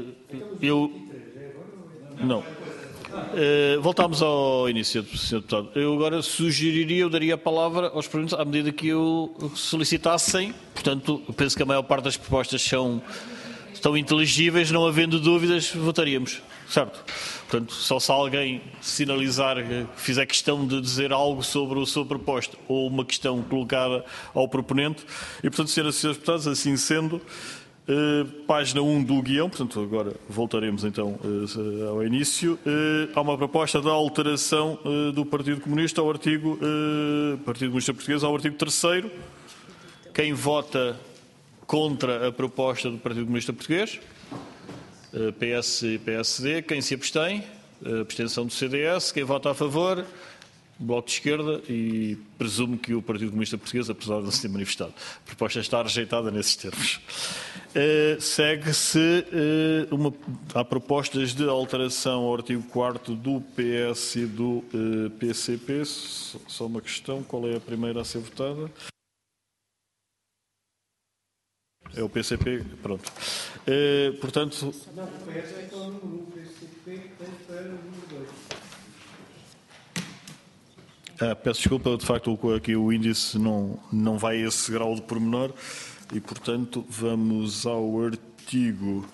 Não. Voltámos ao início, Sr. Deputado. Eu agora sugeriria, eu daria a palavra aos presentes à medida que eu solicitassem. Portanto, eu penso que a maior parte das propostas estão inteligíveis, não havendo dúvidas, votaríamos. Certo? Portanto, só se alguém sinalizar, fizer questão de dizer algo sobre a sua proposta ou uma questão colocada ao proponente. E, portanto, senhoras e senhores deputados, assim sendo, página 1 do guião, portanto, agora voltaremos então ao início. Há uma proposta de alteração do Partido Comunista ao artigo, Partido Comunista Português, ao artigo 3º. Quem vota contra a proposta do Partido Comunista Português? PS e PSD. Quem se abstém? Abstenção do CDS. Quem vota a favor? Bloco de Esquerda e presumo que o Partido Comunista Português, apesar de não se ter manifestado. A proposta está rejeitada nesses termos. Segue-se há propostas de alteração ao artigo 4º do PS e do PCP. Só uma questão, qual é a primeira a ser votada? É o PCP, pronto. Portanto... Não, o PS é para o número 1, o PCP tem para o número 2. Peço desculpa, de facto, aqui o índice não vai a esse grau de pormenor e, portanto, vamos ao artigo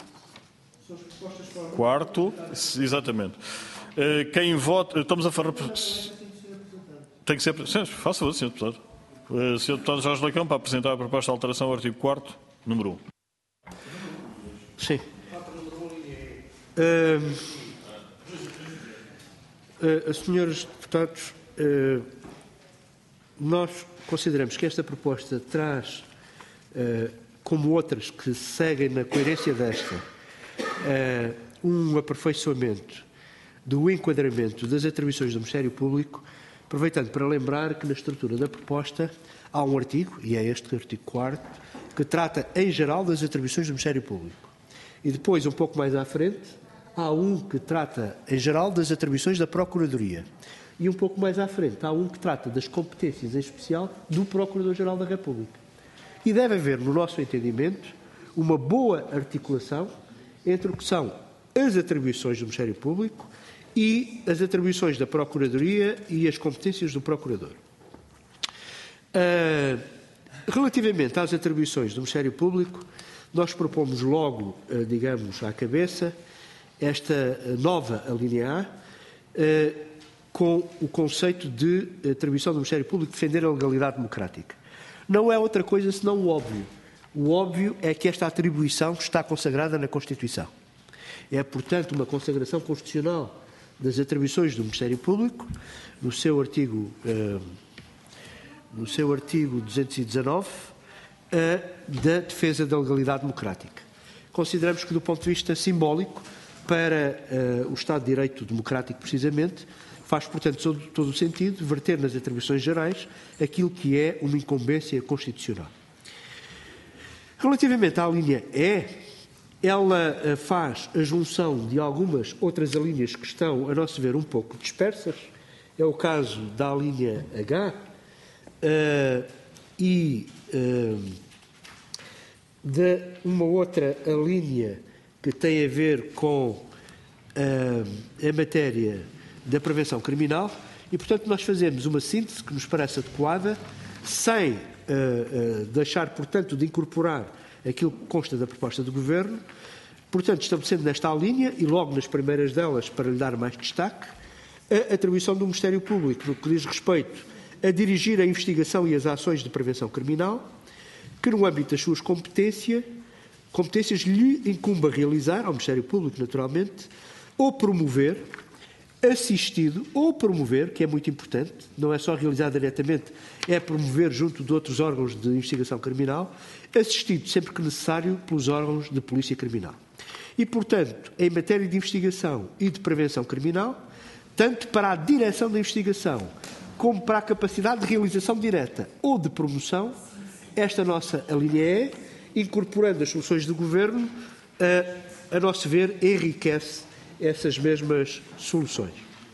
4º. Exatamente. Quem vota... Estamos a falar... Tem que ser... Faça favor, Sr. Deputado. Sr. Deputado Jorge Leitão, para apresentar a proposta de alteração ao artigo 4º. Número 1. Sim. Senhores deputados, nós consideramos que esta proposta traz, como outras que seguem na coerência desta, um aperfeiçoamento do enquadramento das atribuições do Ministério Público, aproveitando para lembrar que na estrutura da proposta há um artigo, e é este artigo 4º, que trata em geral das atribuições do Ministério Público. E depois, um pouco mais à frente, há um que trata em geral das atribuições da Procuradoria. E um pouco mais à frente, há um que trata das competências em especial do Procurador-Geral da República. E deve haver, no nosso entendimento, uma boa articulação entre o que são as atribuições do Ministério Público e as atribuições da Procuradoria e as competências do Procurador. Relativamente às atribuições do Ministério Público, nós propomos logo, digamos, à cabeça, esta nova alínea A, com o conceito de atribuição do Ministério Público defender a legalidade democrática. Não é outra coisa senão o óbvio. O óbvio é que esta atribuição está consagrada na Constituição. É, portanto, uma consagração constitucional das atribuições do Ministério Público, no seu artigo 219, da defesa da legalidade democrática. Consideramos que, do ponto de vista simbólico, para o Estado de Direito democrático, precisamente, faz, portanto, todo o sentido verter nas atribuições gerais aquilo que é uma incumbência constitucional. Relativamente à linha E, ela faz a junção de algumas outras alíneas que estão, a nosso ver, um pouco dispersas. É o caso da linha H e de uma outra alínea que tem a ver com a matéria da prevenção criminal e, portanto, nós fazemos uma síntese que nos parece adequada, sem deixar, portanto, de incorporar aquilo que consta da proposta do Governo, Portanto, estabelecendo nesta linha, e logo nas primeiras delas, para lhe dar mais destaque, a atribuição do Ministério Público no que diz respeito a dirigir a investigação e as ações de prevenção criminal, que no âmbito das suas competências lhe incumba realizar, ao Ministério Público naturalmente, ou promover, assistido ou promover, que é muito importante, não é só realizar diretamente, é promover junto de outros órgãos de investigação criminal, assistido sempre que necessário pelos órgãos de polícia criminal. E, portanto, em matéria de investigação e de prevenção criminal, tanto para a direção da investigação como para a capacidade de realização direta ou de promoção, esta nossa linha E, incorporando as soluções do Governo, a nosso ver, enriquece essas mesmas soluções.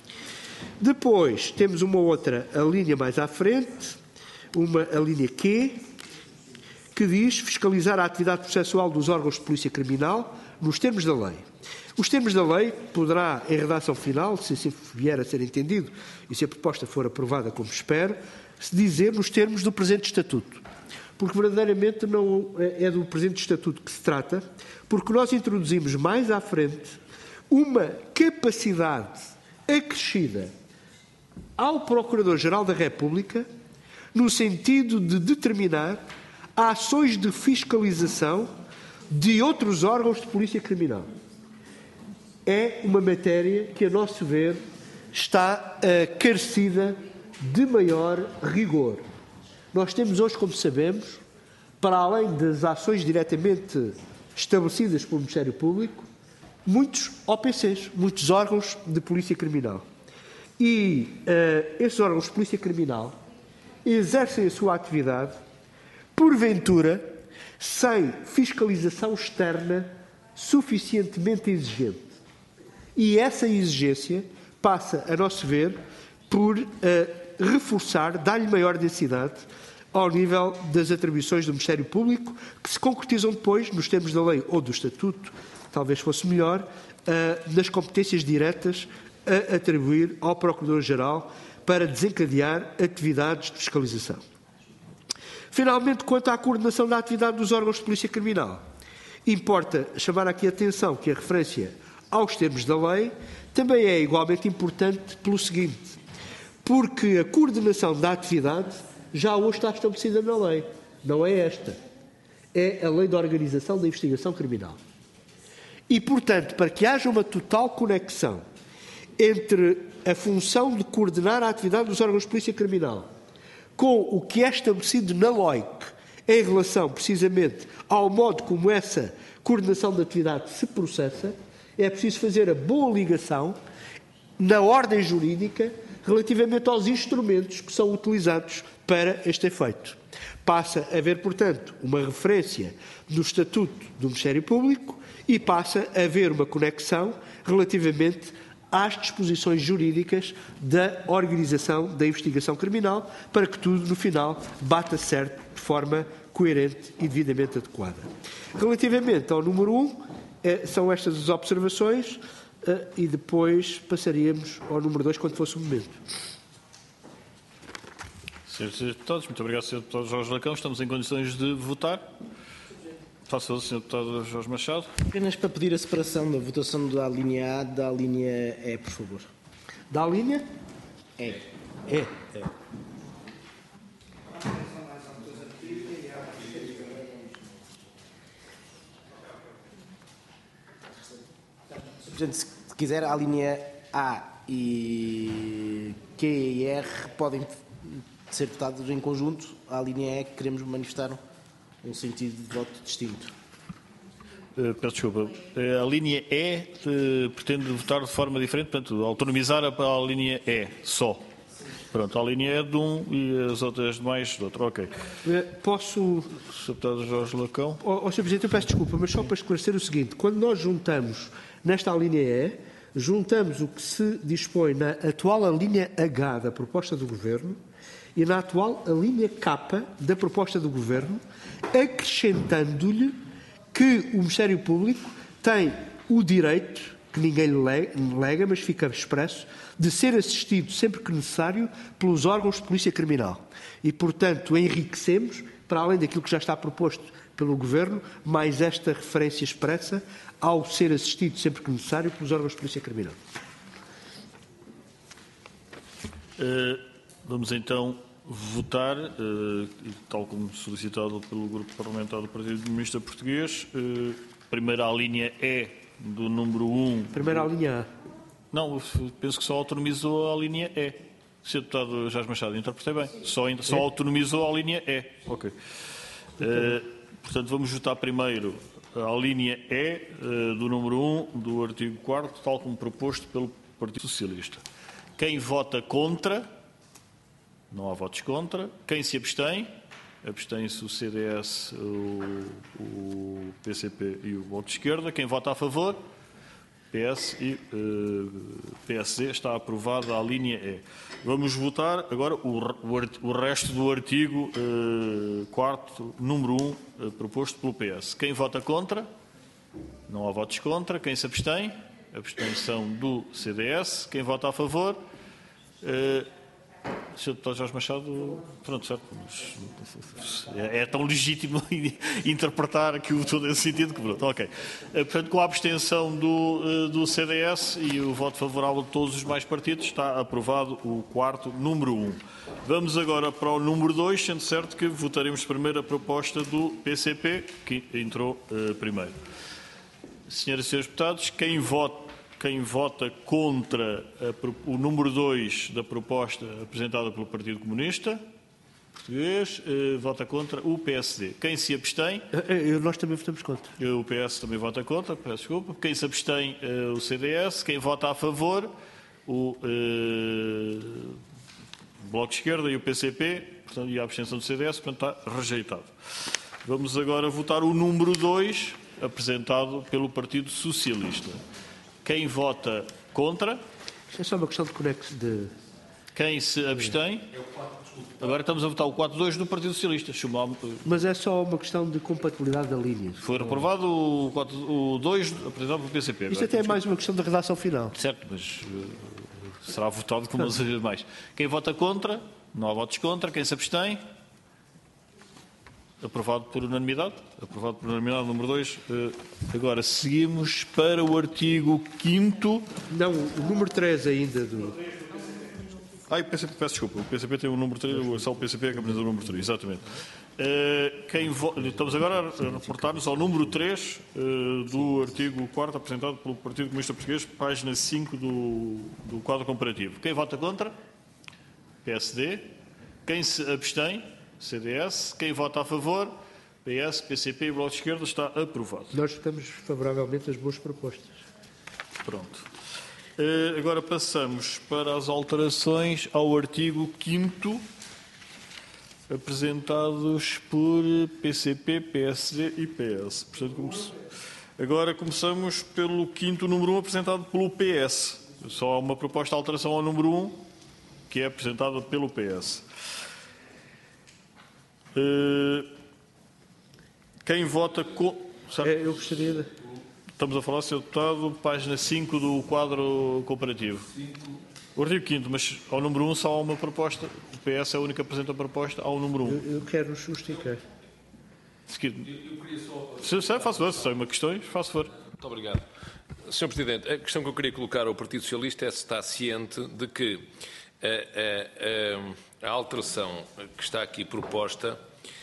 Depois, temos uma outra, a linha mais à frente, a linha Q, que diz fiscalizar a atividade processual dos órgãos de polícia criminal nos termos da lei. Os termos da lei poderá, em redação final, se assim vier a ser entendido e se a proposta for aprovada como espero, se dizer nos termos do presente Estatuto. Porque verdadeiramente não é do presente Estatuto que se trata, porque nós introduzimos mais à frente uma capacidade acrescida ao Procurador-Geral da República no sentido de determinar ações de fiscalização de outros órgãos de polícia criminal. É uma matéria que, a nosso ver, está carecida de maior rigor. Nós temos hoje, como sabemos, para além das ações diretamente estabelecidas pelo Ministério Público, muitos OPCs, muitos órgãos de polícia criminal. E esses órgãos de polícia criminal exercem a sua atividade, porventura, sem fiscalização externa suficientemente exigente. E essa exigência passa, a nosso ver, por reforçar, dar-lhe maior densidade ao nível das atribuições do Ministério Público, que se concretizam depois, nos termos da lei ou do Estatuto, talvez fosse melhor, nas competências diretas a atribuir ao Procurador-Geral para desencadear atividades de fiscalização. Finalmente, quanto à coordenação da atividade dos órgãos de polícia criminal, importa chamar aqui a atenção que a referência aos termos da lei também é igualmente importante pelo seguinte, porque a coordenação da atividade já hoje está estabelecida na lei. Não é esta. É a Lei de Organização da Investigação Criminal. E, portanto, para que haja uma total conexão entre a função de coordenar a atividade dos órgãos de polícia criminal com o que é estabelecido na LOIC em relação, precisamente, ao modo como essa coordenação da atividade se processa, é preciso fazer a boa ligação na ordem jurídica relativamente aos instrumentos que são utilizados para este efeito. Passa a haver, portanto, uma referência no Estatuto do Ministério Público e passa a haver uma conexão relativamente às disposições jurídicas da organização da investigação criminal, para que tudo, no final, bata certo de forma coerente e devidamente adequada. Relativamente ao número 1, são estas as observações e depois passaríamos ao número 2 quando fosse o momento. Senhores deputados, muito obrigado, Sr. Deputado Jorge Lacão. Estamos em condições de votar. Faça o Sr. Deputado Jorge Machado. Apenas para pedir a separação da votação da linha A da linha E, por favor. Da linha? E. É. Portanto, se quiser, a linha A e Q e R podem ser votados em conjunto. A linha E que queremos manifestar um sentido de voto distinto. Peço desculpa. A linha E pretende votar de forma diferente, portanto, autonomizar a linha E só. Pronto, a linha E de um e as outras demais de outro. Ok. Posso... Sr. Deputado Jorge Lacão. Sr. Presidente, eu peço desculpa, mas só para esclarecer o seguinte. Quando nós juntamos, nesta linha E, juntamos o que se dispõe na atual linha H da proposta do Governo e na atual linha K da proposta do Governo, acrescentando-lhe que o Ministério Público tem o direito, que ninguém lhe lega, mas fica expresso, de ser assistido sempre que necessário pelos órgãos de polícia criminal. E, portanto, enriquecemos, para além daquilo que já está proposto pelo Governo, mais esta referência expressa ao ser assistido sempre que necessário pelos órgãos de polícia criminal. Vamos então votar, tal como solicitado pelo Grupo Parlamentar do Partido Comunista Português, primeira a linha E do número 1. Primeira a linha A. Não, penso que só autonomizou a linha E. Sr. Deputado Jorge Machado, interpretei bem. Só autonomizou a linha E. Ok. Portanto, vamos votar primeiro a linha E do número 1 do artigo 4º, tal como proposto pelo Partido Socialista. Quem vota contra? Não há votos contra. Quem se abstém? Abstém-se o CDS, o PCP e o Bloco de Esquerda. Quem vota a favor? PS e PSD. Está aprovada a linha E. Vamos votar agora o resto do artigo 4º, número 1, proposto pelo PS. Quem vota contra? Não há votos contra. Quem se abstém? Abstenção do CDS. Quem vota a favor? Sr. Deputado Jorge Machado, pronto, certo. É tão legítimo interpretar aquilo todo nesse sentido que pronto, ok. Portanto, com a abstenção do CDS e o voto favorável de todos os demais partidos, está aprovado o 4º, número 1. Vamos agora para o número 2, sendo certo que votaremos primeiro a proposta do PCP, que entrou primeiro. Senhoras e senhores deputados, quem vota contra o número 2 da proposta apresentada pelo Partido Comunista Português, vota contra o PSD. Quem se abstém? Nós também votamos contra. O PS também vota contra, peço desculpa. Quem se abstém? O CDS. Quem vota a favor? O Bloco de Esquerda e o PCP. Portanto, e a abstenção do CDS, portanto está rejeitado. Vamos agora votar o número 2, apresentado pelo Partido Socialista. Quem vota contra? Isto é só uma questão de conexo de... Quem se abstém? Agora estamos a votar o 4.2 do Partido Socialista. Mas é só uma questão de compatibilidade da linha. Foi reprovado o 2 apresentado pelo PCP. Isto até é mais uma questão de redação final. Certo, mas será votado como as demais. Quem vota contra? Não há votos contra. Quem se abstém? Aprovado por unanimidade. Aprovado por unanimidade, número 2. Agora, seguimos para o artigo 5º. Não, o número 3 ainda do... O PCP, peço desculpa. O PCP tem o número 3, só o PCP é que apresenta o número 3, exatamente. Estamos agora a reportar-nos ao número 3 do artigo 4º, apresentado pelo Partido Comunista Português, página 5 do quadro comparativo. Quem vota contra? PSD. Quem se abstém? CDS. Quem vota a favor? PS, PCP e Bloco de Esquerda. Está aprovado. Nós votamos favoravelmente as boas propostas. Pronto. Agora passamos para as alterações ao artigo 5º, apresentados por PCP, PSD e PS. Portanto, agora começamos pelo 5º número 1, apresentado pelo PS. Só há uma proposta de alteração ao número 1, que é apresentada pelo PS. Quem vota com... Eu gostaria de... Estamos a falar, Sr. Deputado, página 5 do quadro comparativo. O artigo 5º, mas ao número 1 só há uma proposta. O PS é a única que apresenta a proposta ao número 1. Eu quero justificar. Se faço favor, se tem uma questão, faço favor. Muito obrigado. Sr. Presidente, a questão que eu queria colocar ao Partido Socialista é se está ciente de que a alteração que está aqui proposta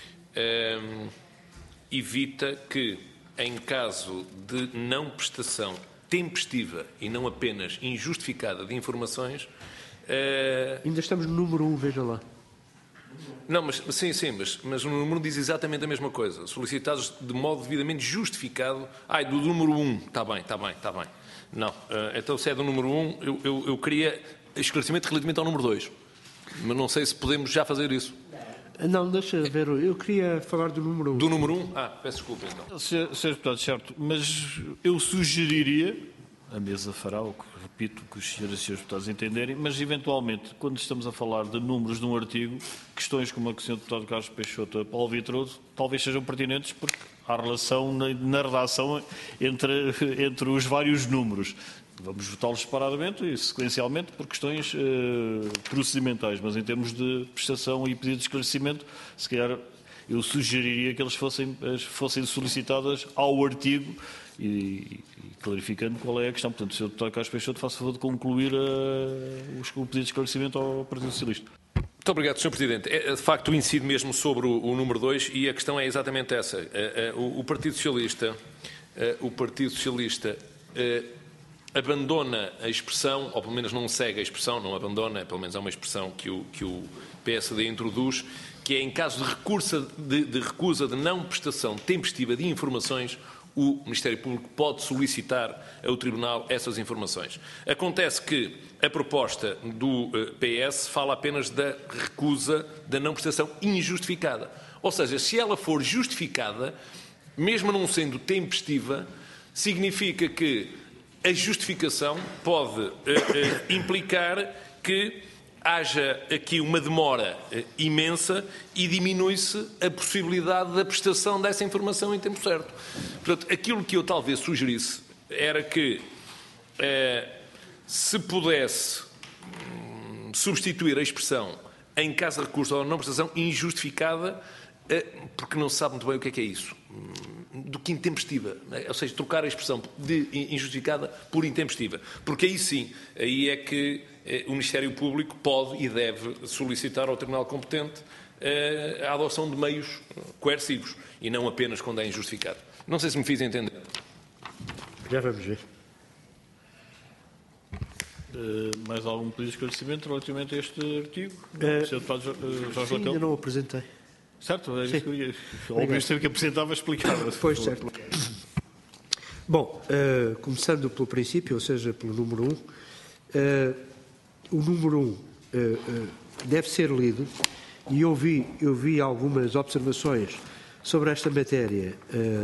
evita que, em caso de não prestação tempestiva e não apenas injustificada de informações... Ainda estamos no número 1, veja lá. Não, mas mas o número 1 diz exatamente a mesma coisa. Solicitados de modo devidamente justificado... do número 1. Está bem. Não, então se é do número 1, eu queria esclarecimento relativamente ao número 2. Mas não sei se podemos já fazer isso. Não, deixa ver. Eu queria falar do número 1. Do número 1? Peço desculpa então. Sr. Deputado, certo, mas eu sugeriria, a mesa fará, o que repito, que os senhores e senhores deputados entenderem, mas eventualmente, quando estamos a falar de números de um artigo, questões como a que o Sr. Deputado Carlos Peixoto e Paulo Vitroso talvez sejam pertinentes porque há relação na redação entre os vários números. Vamos votá-los separadamente e sequencialmente por questões procedimentais, mas em termos de prestação e pedido de esclarecimento, se calhar eu sugeriria que eles fossem solicitadas ao artigo e clarificando qual é a questão. Portanto, Sr. Deputado Carlos Peixoto, faço favor de concluir o pedido de esclarecimento ao Partido Socialista. Muito obrigado, Sr. Presidente. De facto, incido mesmo sobre o número 2 e a questão é exatamente essa. O Partido Socialista abandona a expressão, ou pelo menos não segue a expressão, não abandona, pelo menos é uma expressão que o PSD introduz, que é em caso de recusa de não prestação tempestiva de informações, o Ministério Público pode solicitar ao Tribunal essas informações. Acontece que a proposta do PS fala apenas da recusa da não prestação injustificada. Ou seja, se ela for justificada, mesmo não sendo tempestiva, significa que a justificação pode implicar que haja aqui uma demora imensa e diminui-se a possibilidade da prestação dessa informação em tempo certo. Portanto, aquilo que eu talvez sugerisse era que se pudesse substituir a expressão em caso de recurso ou não prestação injustificada, porque não se sabe muito bem o que é isso, do que intempestiva, ou seja, trocar a expressão de injustificada por intempestiva, porque aí sim, aí é que o Ministério Público pode e deve solicitar ao Tribunal competente a adoção de meios coercivos e não apenas quando é injustificado. Não sei se me fiz entender. Já vamos ver. Mais algum pedido de esclarecimento relativamente a este artigo? Sr. Deputado Jorge Ainda Lacão? não o apresentei. Certo, é isso que eu ia. Obviamente sempre que apresentava, explicava. Pois, certo. Bom, começando pelo princípio, ou seja, pelo número 1, o número 1 deve ser lido, e eu vi algumas observações sobre esta matéria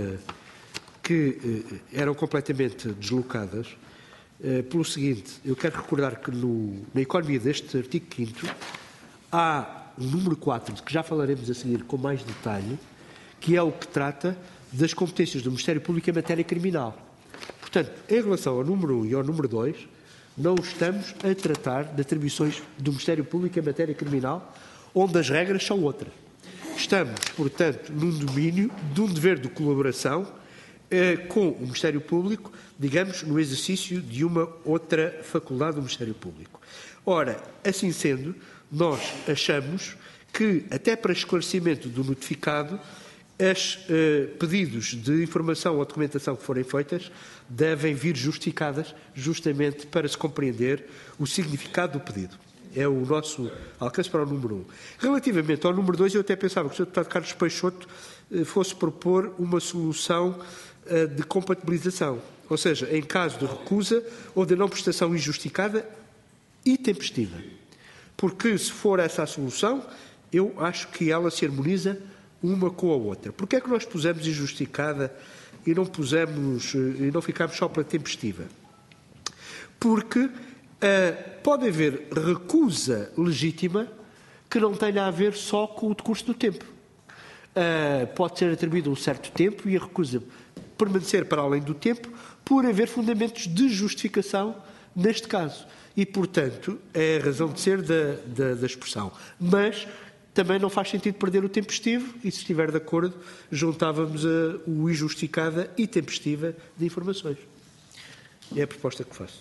que eram completamente deslocadas, pelo seguinte: eu quero recordar que na economia deste artigo 5º há o número 4, de que já falaremos a seguir com mais detalhe, que é o que trata das competências do Ministério Público em matéria criminal. Portanto, em relação ao número 1 e ao número 2, não estamos a tratar de atribuições do Ministério Público em matéria criminal, onde as regras são outras. Estamos, portanto, num domínio de um dever de colaboração com o Ministério Público, digamos, no exercício de uma outra faculdade do Ministério Público. Ora, assim sendo, nós achamos que, até para esclarecimento do notificado, os pedidos de informação ou documentação que forem feitas devem vir justificadas, justamente para se compreender o significado do pedido. É o nosso alcance para o número 1. Relativamente ao número 2, eu até pensava que o Sr. Deputado Carlos Peixoto fosse propor uma solução de compatibilização, ou seja, em caso de recusa ou de não prestação injustificada e tempestiva. Porque, se for essa a solução, eu acho que ela se harmoniza uma com a outra. Porquê é que nós pusemos injustificada e não ficámos só pela tempestiva? Porque pode haver recusa legítima que não tenha a ver só com o decurso do tempo. Pode ser atribuído um certo tempo e a recusa permanecer para além do tempo por haver fundamentos de justificação neste caso. E, portanto, é a razão de ser da expressão. Mas também não faz sentido perder o tempestivo e, se estiver de acordo, juntávamos o injustificada e tempestiva de informações. É a proposta que faço.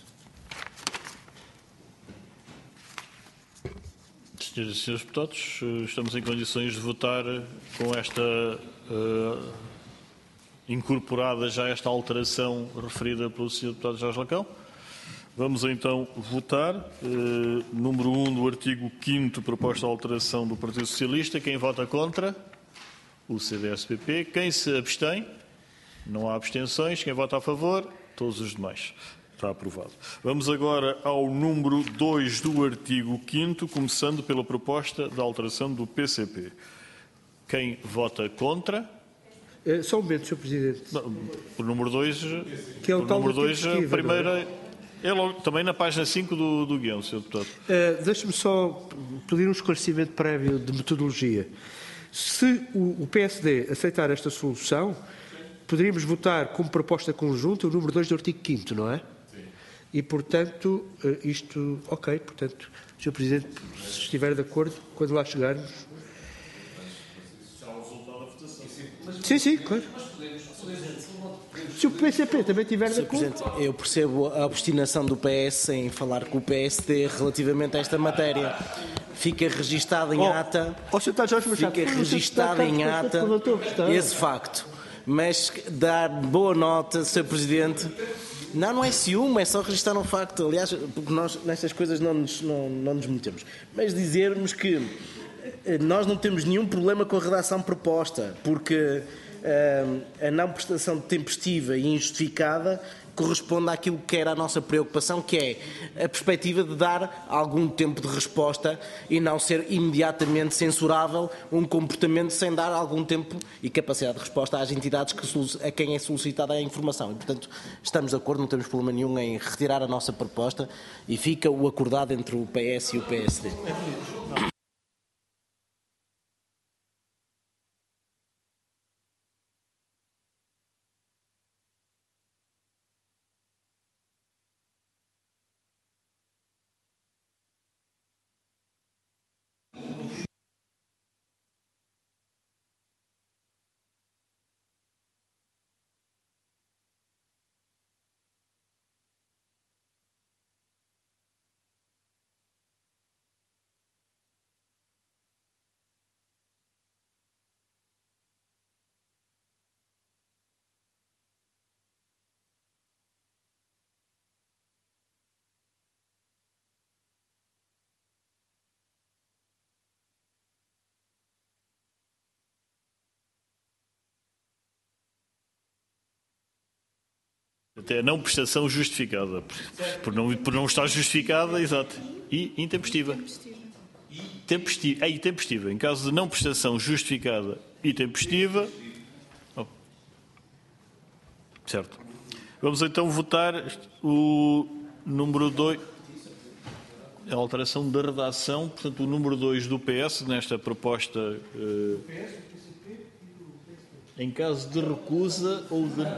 Senhoras e senhores deputados, estamos em condições de votar com esta incorporada já esta alteração referida pelo Sr. Deputado Jorge Lacão. Vamos então votar. Número 1 do artigo 5º, proposta de alteração do Partido Socialista. Quem vota contra? O CDS-PP. Quem se abstém? Não há abstenções. Quem vota a favor? Todos os demais. Está aprovado. Vamos agora ao número 2 do artigo 5º, começando pela proposta de alteração do PCP. Quem vota contra? Só um momento, Sr. Presidente. Não, o número 2, que é o tal número 2, a primeira... É? É logo, também na página 5 do guião, Sr. Deputado. Deixe-me só pedir um esclarecimento prévio de metodologia. Se o PSD aceitar esta solução, poderíamos votar como proposta conjunta o número 2 do artigo 5º, não é? Sim. E, portanto, isto... Ok, portanto, Sr. Presidente, se estiver de acordo, quando lá chegarmos... Sim, claro. Se o PCP também tiver de Sr. acordo... Presidente, eu percebo a obstinação do PS em falar com o PSD relativamente a esta matéria. Fica registado em ata, fica registado em ata esse facto. Mas dar boa nota, Sr. Presidente, não é ciúme, é só registrar um facto. Aliás, porque nós nestas coisas não nos metemos. Mas dizermos que nós não temos nenhum problema com a redação proposta, porque a não prestação tempestiva e injustificada corresponde àquilo que era a nossa preocupação, que é a perspectiva de dar algum tempo de resposta e não ser imediatamente censurável um comportamento sem dar algum tempo e capacidade de resposta às entidades a quem é solicitada a informação. E, portanto, estamos de acordo, não temos problema nenhum em retirar a nossa proposta e fica o acordado entre o PS e o PSD. Até a não prestação justificada, por não estar justificada, exato, e intempestiva. Tempestiva. Em caso de não prestação justificada e tempestiva... Certo. Vamos então votar o número 2, a alteração da redação, portanto, o número 2 do PS, nesta proposta... em caso de recusa ou de...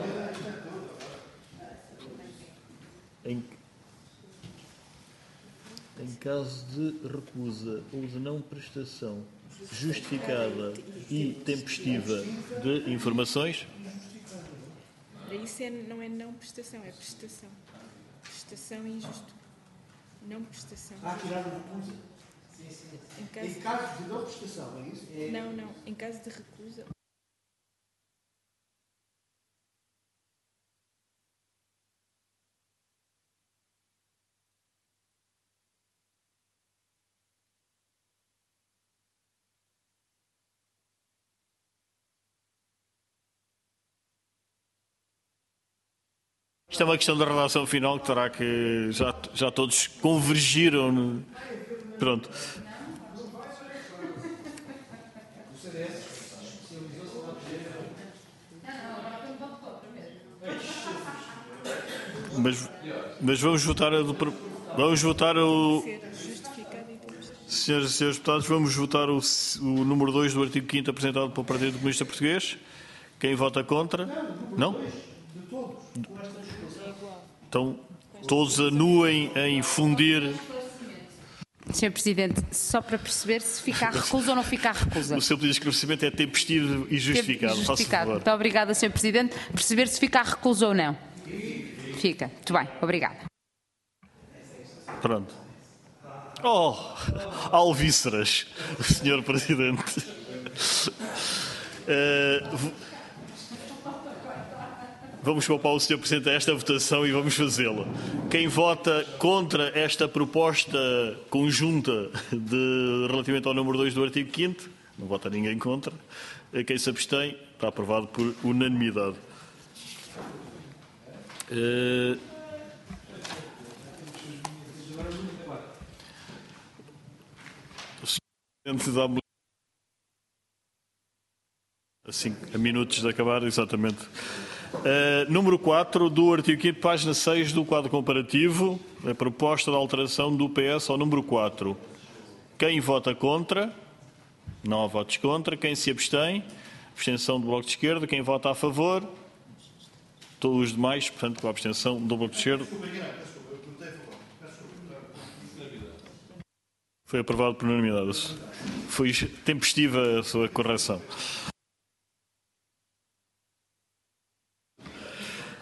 Em caso de recusa ou de não prestação justificada e tempestiva de informações. Isso não é não prestação, é prestação. Prestação injusto. Não prestação. Em caso de não prestação, é isso? Não. Em caso de recusa. Isto é uma questão da redação final que terá que... Já todos convergiram. Pronto. Mas vamos votar o... Senhoras e senhores deputados, vamos votar o número 2 do artigo 5º apresentado pelo Partido Comunista Português. Quem vota contra? Não? Então, todos anuem em fundir... Sr. Presidente, só para perceber se fica a recusa ou não fica a recusa. O seu pedido de esclarecimento é tempestivo e justificado. Justificado. Muito obrigada, Sr. Presidente. Perceber se fica a recusa ou não. Fica. Muito bem. Obrigada. Pronto. Oh, alvíceras, Sr. Presidente. Vamos poupar o Sr. Presidente a esta votação e vamos fazê-la. Quem vota contra esta proposta conjunta relativamente ao número 2 do artigo 5º, não vota ninguém contra. Quem se abstém, está aprovado por unanimidade. O Sr. Presidente dá-me... Assim, a minutos de acabar, exatamente. Número 4 do artigo 5º, página 6 do quadro comparativo, a proposta de alteração do PS ao número 4. Quem vota contra? Não há votos contra. Quem se abstém? Abstenção do Bloco de Esquerda. Quem vota a favor? Todos os demais, portanto, com a abstenção do Bloco de Esquerda. Foi aprovado por unanimidade. Foi tempestiva a sua correção.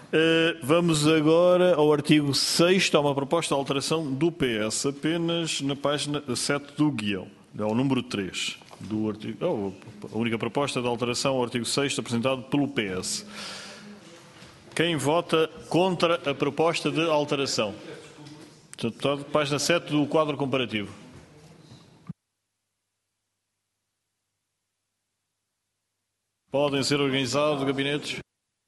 Vamos agora ao artigo 6º, há uma proposta de alteração do PS, apenas na página 7 do guião, é o número 3 do artigo. A única proposta de alteração ao artigo 6º apresentado pelo PS. Quem vota contra a proposta de alteração? Deputado, página 7 do quadro comparativo. Podem ser organizados gabinetes.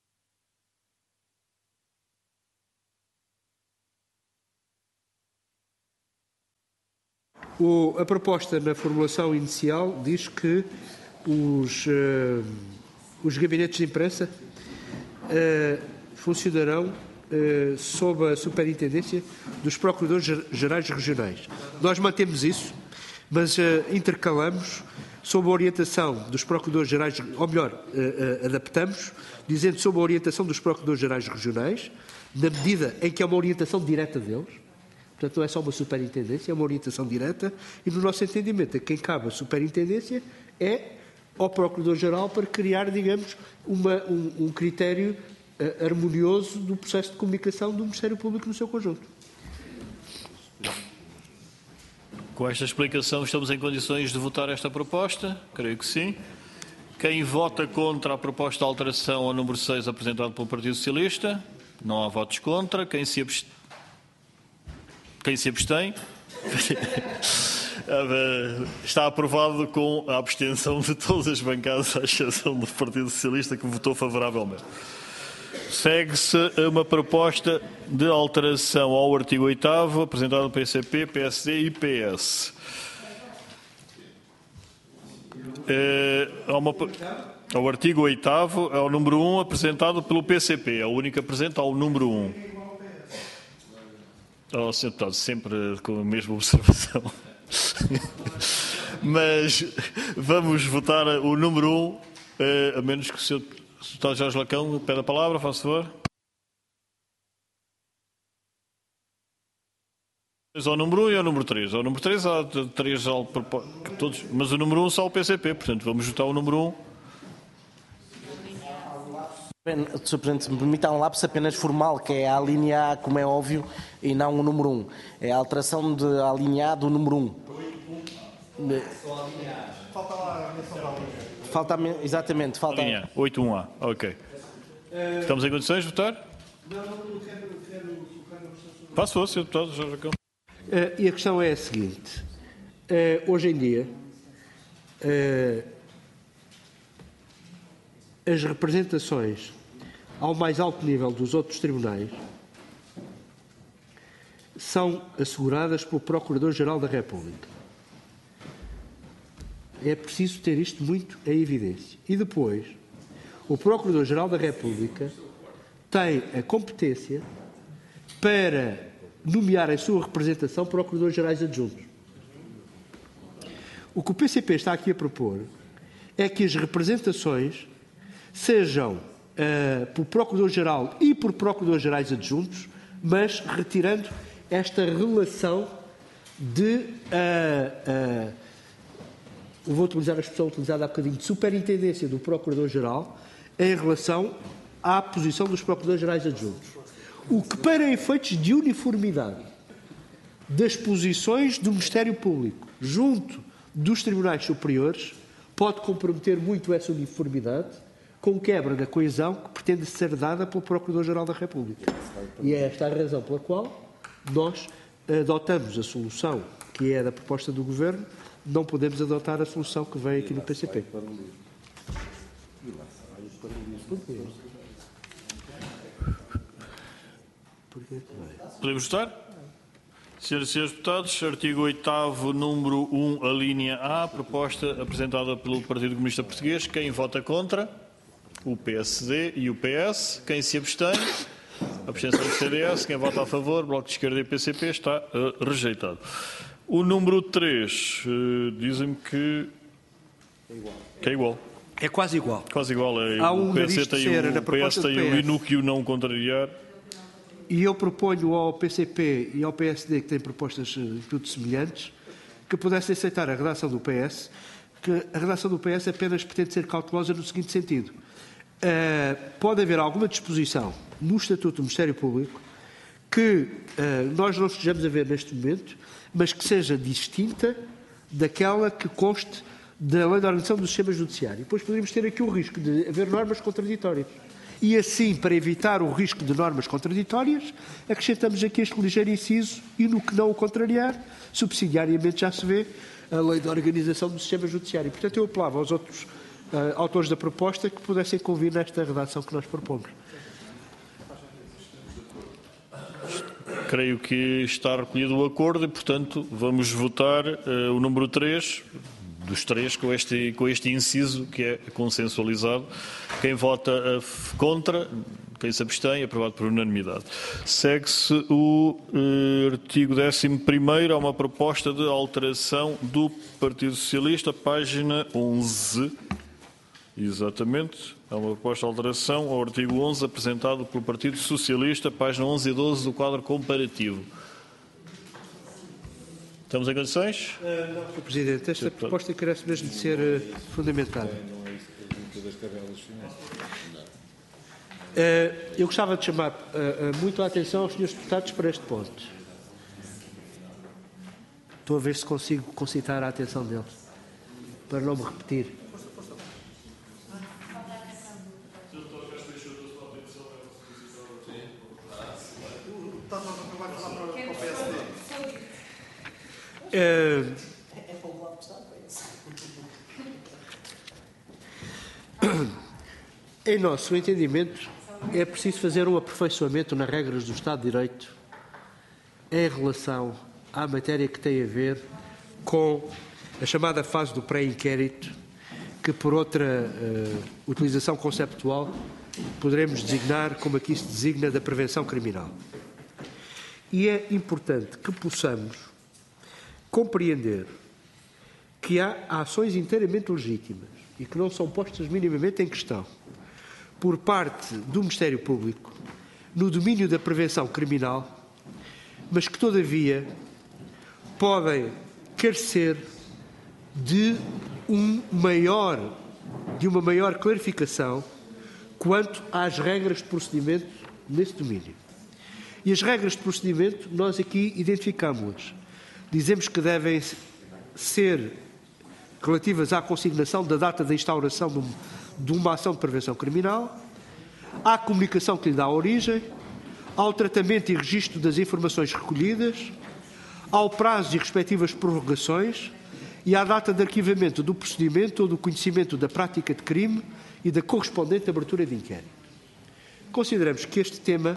A proposta na formulação inicial diz que os gabinetes de imprensa funcionarão sob a superintendência dos procuradores-gerais regionais. Nós mantemos isso, mas intercalamos sob a orientação dos procuradores-gerais, ou melhor, adaptamos, dizendo sob a orientação dos procuradores-gerais regionais, na medida em que é uma orientação direta deles. Portanto, não é só uma superintendência, é uma orientação direta e, no nosso entendimento, a quem cabe a superintendência é ao Procurador-Geral para criar, digamos, um critério harmonioso do processo de comunicação do Ministério Público no seu conjunto. Com esta explicação, estamos em condições de votar esta proposta? Creio que sim. Quem vota contra a proposta de alteração ao número 6 apresentado pelo Partido Socialista? Não há votos contra. Quem se abstém? Está aprovado com a abstenção de todas as bancadas, à exceção do Partido Socialista, que votou favoravelmente. Segue-se uma proposta de alteração ao artigo 8º, apresentada pelo PCP, PSD e PS. Ao artigo 8º, ao número 1, apresentado pelo PCP. É o único que apresenta ao número 1. Oh, Sr. Deputado, sempre com a mesma observação. Mas vamos votar o número 1, a menos que o Sr. Deputado Jorge Lacão pede a palavra, faz favor. Ao número 1 e ao número 3. Ao número 3 há 3 todos, mas o número 1 só o PCP, portanto vamos votar o número 1. Sr. Presidente, se me permita um lapso apenas formal, que é a linha A, como é óbvio, e não o número 1. É a alteração da linha A do número 1. Falta lá a menção da linha. Falta, exatamente. Falta... Linha 8.1a, ok. Estamos em condições de votar? Não quero... Passo, Sr. Deputado Jorge Lacão. E a questão é a seguinte. Hoje em dia, as representações ao mais alto nível dos outros tribunais são asseguradas pelo Procurador-Geral da República. É preciso ter isto muito em evidência. E depois, o Procurador-Geral da República tem a competência para nomear em sua representação Procuradores-Gerais adjuntos. O que o PCP está aqui a propor é que as representações sejam por Procurador-Geral e por Procuradores-Gerais adjuntos, mas retirando esta relação de, eu vou utilizar a expressão utilizada há bocadinho, de superintendência do Procurador-Geral em relação à posição dos Procuradores-Gerais adjuntos. O que, para efeitos de uniformidade das posições do Ministério Público junto dos Tribunais Superiores, pode comprometer muito essa uniformidade com quebra da coesão que pretende ser dada pelo Procurador-Geral da República. E é esta a razão pela qual nós adotamos a solução que é da proposta do Governo, não podemos adotar a solução que vem aqui no PCP. Podemos votar? Senhoras e senhores deputados, artigo 8º, número 1, a linha A, proposta apresentada pelo Partido Comunista Português. Quem vota contra? O PSD e o PS. Quem se abstém? Abstenção do CDS. Quem vota a favor? Bloco de Esquerda e PCP. Está rejeitado. O número 3, dizem-me que é igual. É quase igual. Quase igual. Há O PS tem o INU que o não contrariar. E eu proponho ao PCP e ao PSD, que têm propostas tudo semelhantes, que pudessem aceitar a redação do PS, que a redação do PS apenas pretende ser cautelosa no seguinte sentido. pode haver alguma disposição no Estatuto do Ministério Público que nós não estejamos a ver neste momento, mas que seja distinta daquela que conste da Lei de Organização do Sistema Judiciário. Depois poderíamos ter aqui o risco de haver normas contraditórias. E assim, para evitar o risco de normas contraditórias, acrescentamos aqui este ligeiro inciso e, no que não o contrariar, subsidiariamente já se vê a Lei de Organização do Sistema Judiciário. Portanto, eu apelava aos outros autores da proposta que pudessem convir nesta redação que nós propomos. Creio que está recolhido o acordo e, portanto, vamos votar o número 3, dos 3, com este inciso que é consensualizado. Quem vota contra, quem se abstém, aprovado por unanimidade. Segue-se o artigo 11º, há uma proposta de alteração do Partido Socialista, página 11. Exatamente. Há uma proposta de alteração ao artigo 11, apresentado pelo Partido Socialista, página 11 e 12 do quadro comparativo. Estamos em condições? Não, Sr. Presidente. Esta proposta carece mesmo de ser fundamentada. Eu gostava de chamar muito a atenção aos senhores deputados para este ponto. Estou a ver se consigo concitar a atenção deles, para não me repetir. Em nosso entendimento, é preciso fazer um aperfeiçoamento nas regras do Estado de Direito em relação à matéria que tem a ver com a chamada fase do pré-inquérito, que por outra utilização conceptual poderemos designar, como aqui se designa, da prevenção criminal. E é importante que possamos compreender que há ações inteiramente legítimas e que não são postas minimamente em questão por parte do Ministério Público no domínio da prevenção criminal, mas que, todavia, podem carecer de uma maior clarificação quanto às regras de procedimento nesse domínio. E as regras de procedimento, nós aqui identificámos-las. Dizemos que devem ser relativas à consignação da data da instauração de uma ação de prevenção criminal, à comunicação que lhe dá origem, ao tratamento e registro das informações recolhidas, ao prazo e respectivas prorrogações e à data de arquivamento do procedimento ou do conhecimento da prática de crime e da correspondente abertura de inquérito. Consideramos que este tema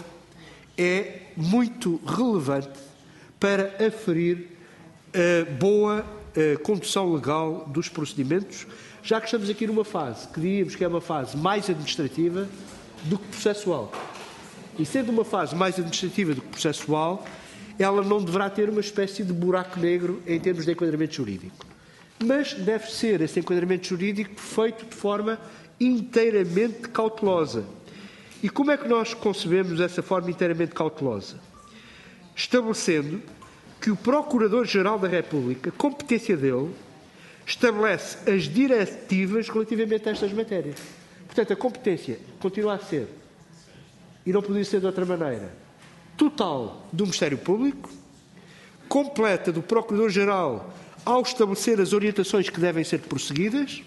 é muito relevante para aferir a boa condução legal dos procedimentos, já que estamos aqui numa fase que diríamos que é uma fase mais administrativa do que processual. E sendo uma fase mais administrativa do que processual, ela não deverá ter uma espécie de buraco negro em termos de enquadramento jurídico. Mas deve ser esse enquadramento jurídico feito de forma inteiramente cautelosa. E como é que nós concebemos essa forma inteiramente cautelosa? Estabelecendo que o Procurador-Geral da República, competência dele, estabelece as diretivas relativamente a estas matérias. Portanto, a competência continua a ser, e não podia ser de outra maneira, total do Ministério Público, completa do Procurador-Geral ao estabelecer as orientações que devem ser prosseguidas,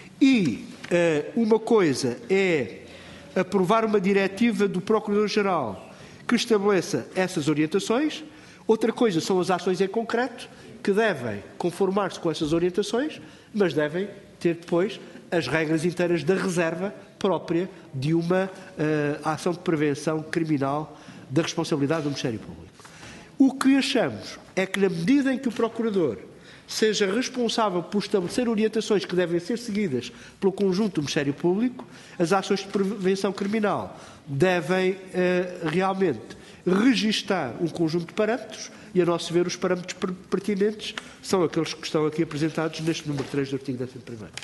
e uma coisa é aprovar uma diretiva do Procurador-Geral que estabeleça essas orientações, outra coisa são as ações em concreto que devem conformar-se com essas orientações, mas devem ter depois as regras inteiras da reserva própria de uma ação de prevenção criminal da responsabilidade do Ministério Público. O que achamos é que, na medida em que o Procurador seja responsável por estabelecer orientações que devem ser seguidas pelo conjunto do Ministério Público, as ações de prevenção criminal devem realmente registar um conjunto de parâmetros e, a nosso ver, os parâmetros pertinentes são aqueles que estão aqui apresentados neste número 3 do artigo 11º.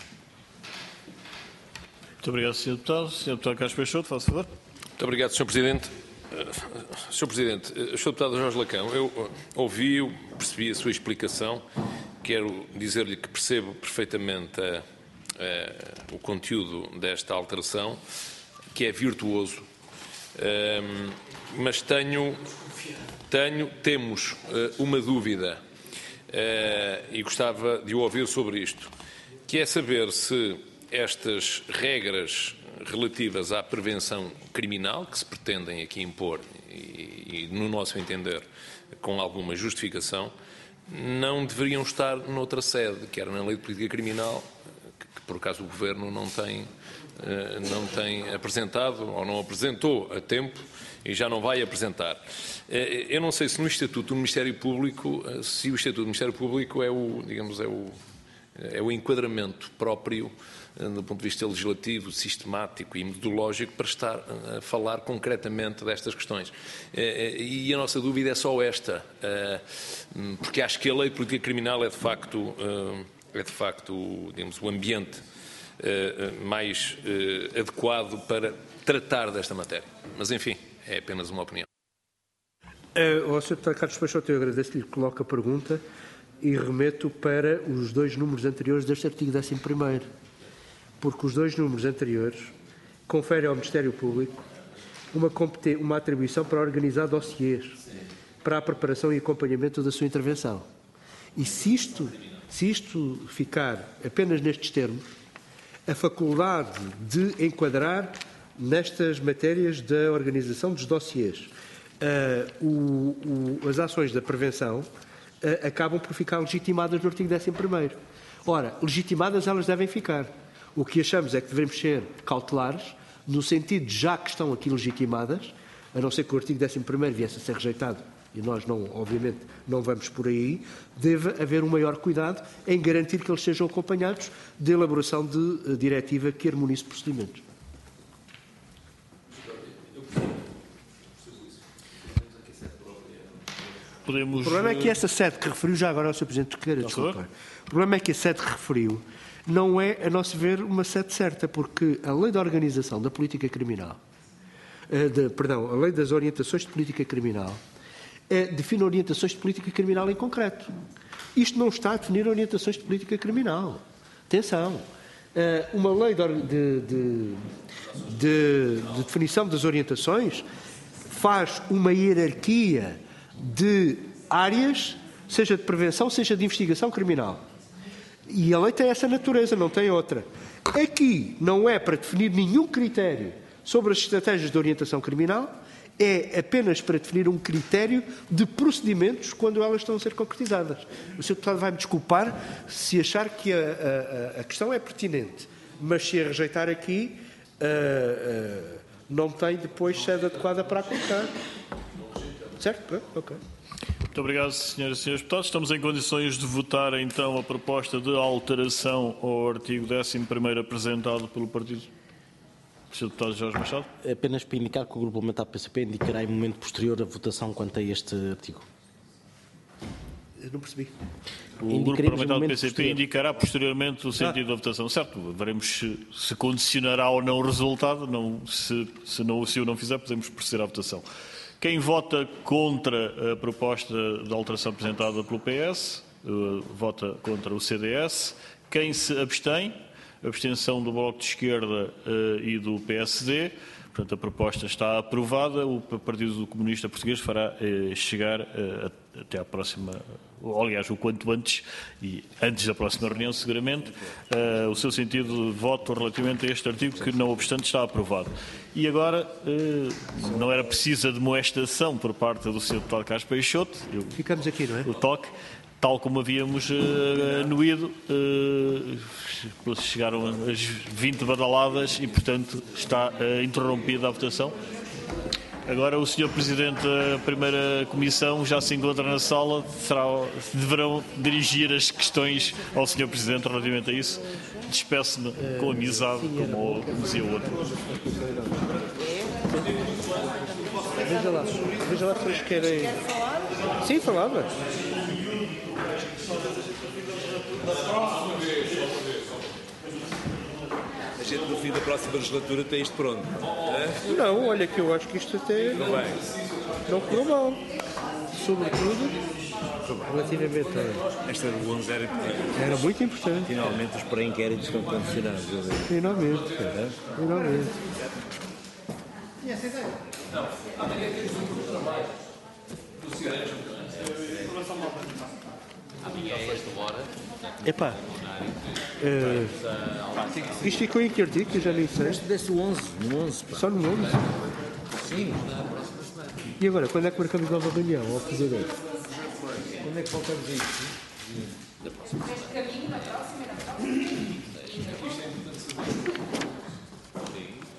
Muito obrigado, Sr. Deputado. Sr. Deputado Carlos Peixoto, faça favor. Muito obrigado, Sr. Presidente. Sr. Presidente, Sr. Deputado Jorge Lacão, eu ouvi, percebi a sua explicação. Quero dizer-lhe que percebo perfeitamente o conteúdo desta alteração, que é virtuoso, mas temos uma dúvida e gostava de o ouvir sobre isto, que é saber se estas regras relativas à prevenção criminal que se pretendem aqui impor e no nosso entender, com alguma justificação, não deveriam estar noutra sede, que era na Lei de Política Criminal, que por acaso o Governo não tem apresentado ou não apresentou a tempo e já não vai apresentar. Eu não sei se no Estatuto do Ministério Público, se o Estatuto do Ministério Público é o enquadramento próprio do ponto de vista legislativo, sistemático e metodológico para estar a falar concretamente destas questões. E a nossa dúvida é só esta, porque acho que a Lei de Política Criminal é de facto, digamos, o ambiente mais adequado para tratar desta matéria. Mas, enfim, é apenas uma opinião. Ao Sr. Deputado Carlos Peixoto, eu agradeço-lhe que coloque a pergunta e remeto para os 2 números anteriores deste artigo 11º, porque os 2 números anteriores conferem ao Ministério Público uma atribuição para organizar dossiês para a preparação e acompanhamento da sua intervenção. E se isto ficar apenas nestes termos, a faculdade de enquadrar nestas matérias da organização dos dossiês as ações da prevenção acabam por ficar legitimadas no artigo 11º. Ora, legitimadas elas devem ficar. O que achamos é que devemos ser cautelares, no sentido de, já que estão aqui legitimadas, a não ser que o artigo 11º viesse a ser rejeitado, e nós, obviamente, não vamos por aí, deve haver um maior cuidado em garantir que eles sejam acompanhados de elaboração de diretiva que harmonize procedimentos. O problema é que essa sede que referiu, já agora o Sr. Presidente queira desculpar, o problema é que a sede que referiu não é, a nosso ver, uma sede certa, porque a Lei da Organização da Política Criminal, a Lei das Orientações de Política Criminal, define orientações de política criminal em concreto. Isto não está a definir orientações de política criminal. Atenção. Uma lei de definição das orientações faz uma hierarquia de áreas, seja de prevenção, seja de investigação criminal. E a lei tem essa natureza, não tem outra. Aqui não é para definir nenhum critério sobre as estratégias de orientação criminal, é apenas para definir um critério de procedimentos quando elas estão a ser concretizadas. O Sr. Deputado vai-me desculpar se achar que a questão é pertinente, mas se a rejeitar aqui, não tem depois sede adequada para a colocar. Certo? Ok. Muito obrigado, senhoras e senhores deputados. Estamos em condições de votar, então, a proposta de alteração ao artigo 11º apresentado pelo Partido. Sr. Deputado Jorge Machado. Apenas para indicar que o Grupo Parlamentar do PCP indicará em momento posterior a votação quanto a este artigo. Eu não percebi. O Grupo Parlamentar do PCP indicará posteriormente o sentido da votação. Certo, veremos se condicionará ou não o resultado. Se o não fizer, podemos proceder à votação. Quem vota contra a proposta de alteração apresentada pelo PS, vota contra o CDS. Quem se abstém, abstenção do Bloco de Esquerda e do PSD. Portanto, a proposta está aprovada. O Partido Comunista Português fará chegar até à próxima, aliás, o quanto antes, e antes da próxima reunião, seguramente, o seu sentido de voto relativamente a este artigo, que, não obstante, está aprovado. E agora, não era precisa demoestação por parte do Sr. Deputado Carlos Peixoto. Ficamos aqui, não é? O toque. Tal como havíamos anuído, chegaram as 20 badaladas e, portanto, está interrompida a votação. Agora o Sr. Presidente da Primeira Comissão já se encontra na sala, deverão dirigir as questões ao Sr. Presidente relativamente a isso. Despeço-me com amizade, como dizia o outro. Veja lá se eles querem... Sim, falava. A gente no fim da próxima legislatura tem isto pronto. Não, olha que eu acho que isto até Não vai. não correu mal. sobretudo, relativamente a... Esta do 11 era importante. Era muito importante. Finalmente os pré-inquéritos estão condicionados. Finalmente, cara. Finalmente. Epá, isto ficou em que artigo? Que eu já nem sei. Desse o 11, no 11. Só no 11? Sim. E agora, quando é que marcamos nova reunião, ao Presidente? Quando é que voltamos a isto?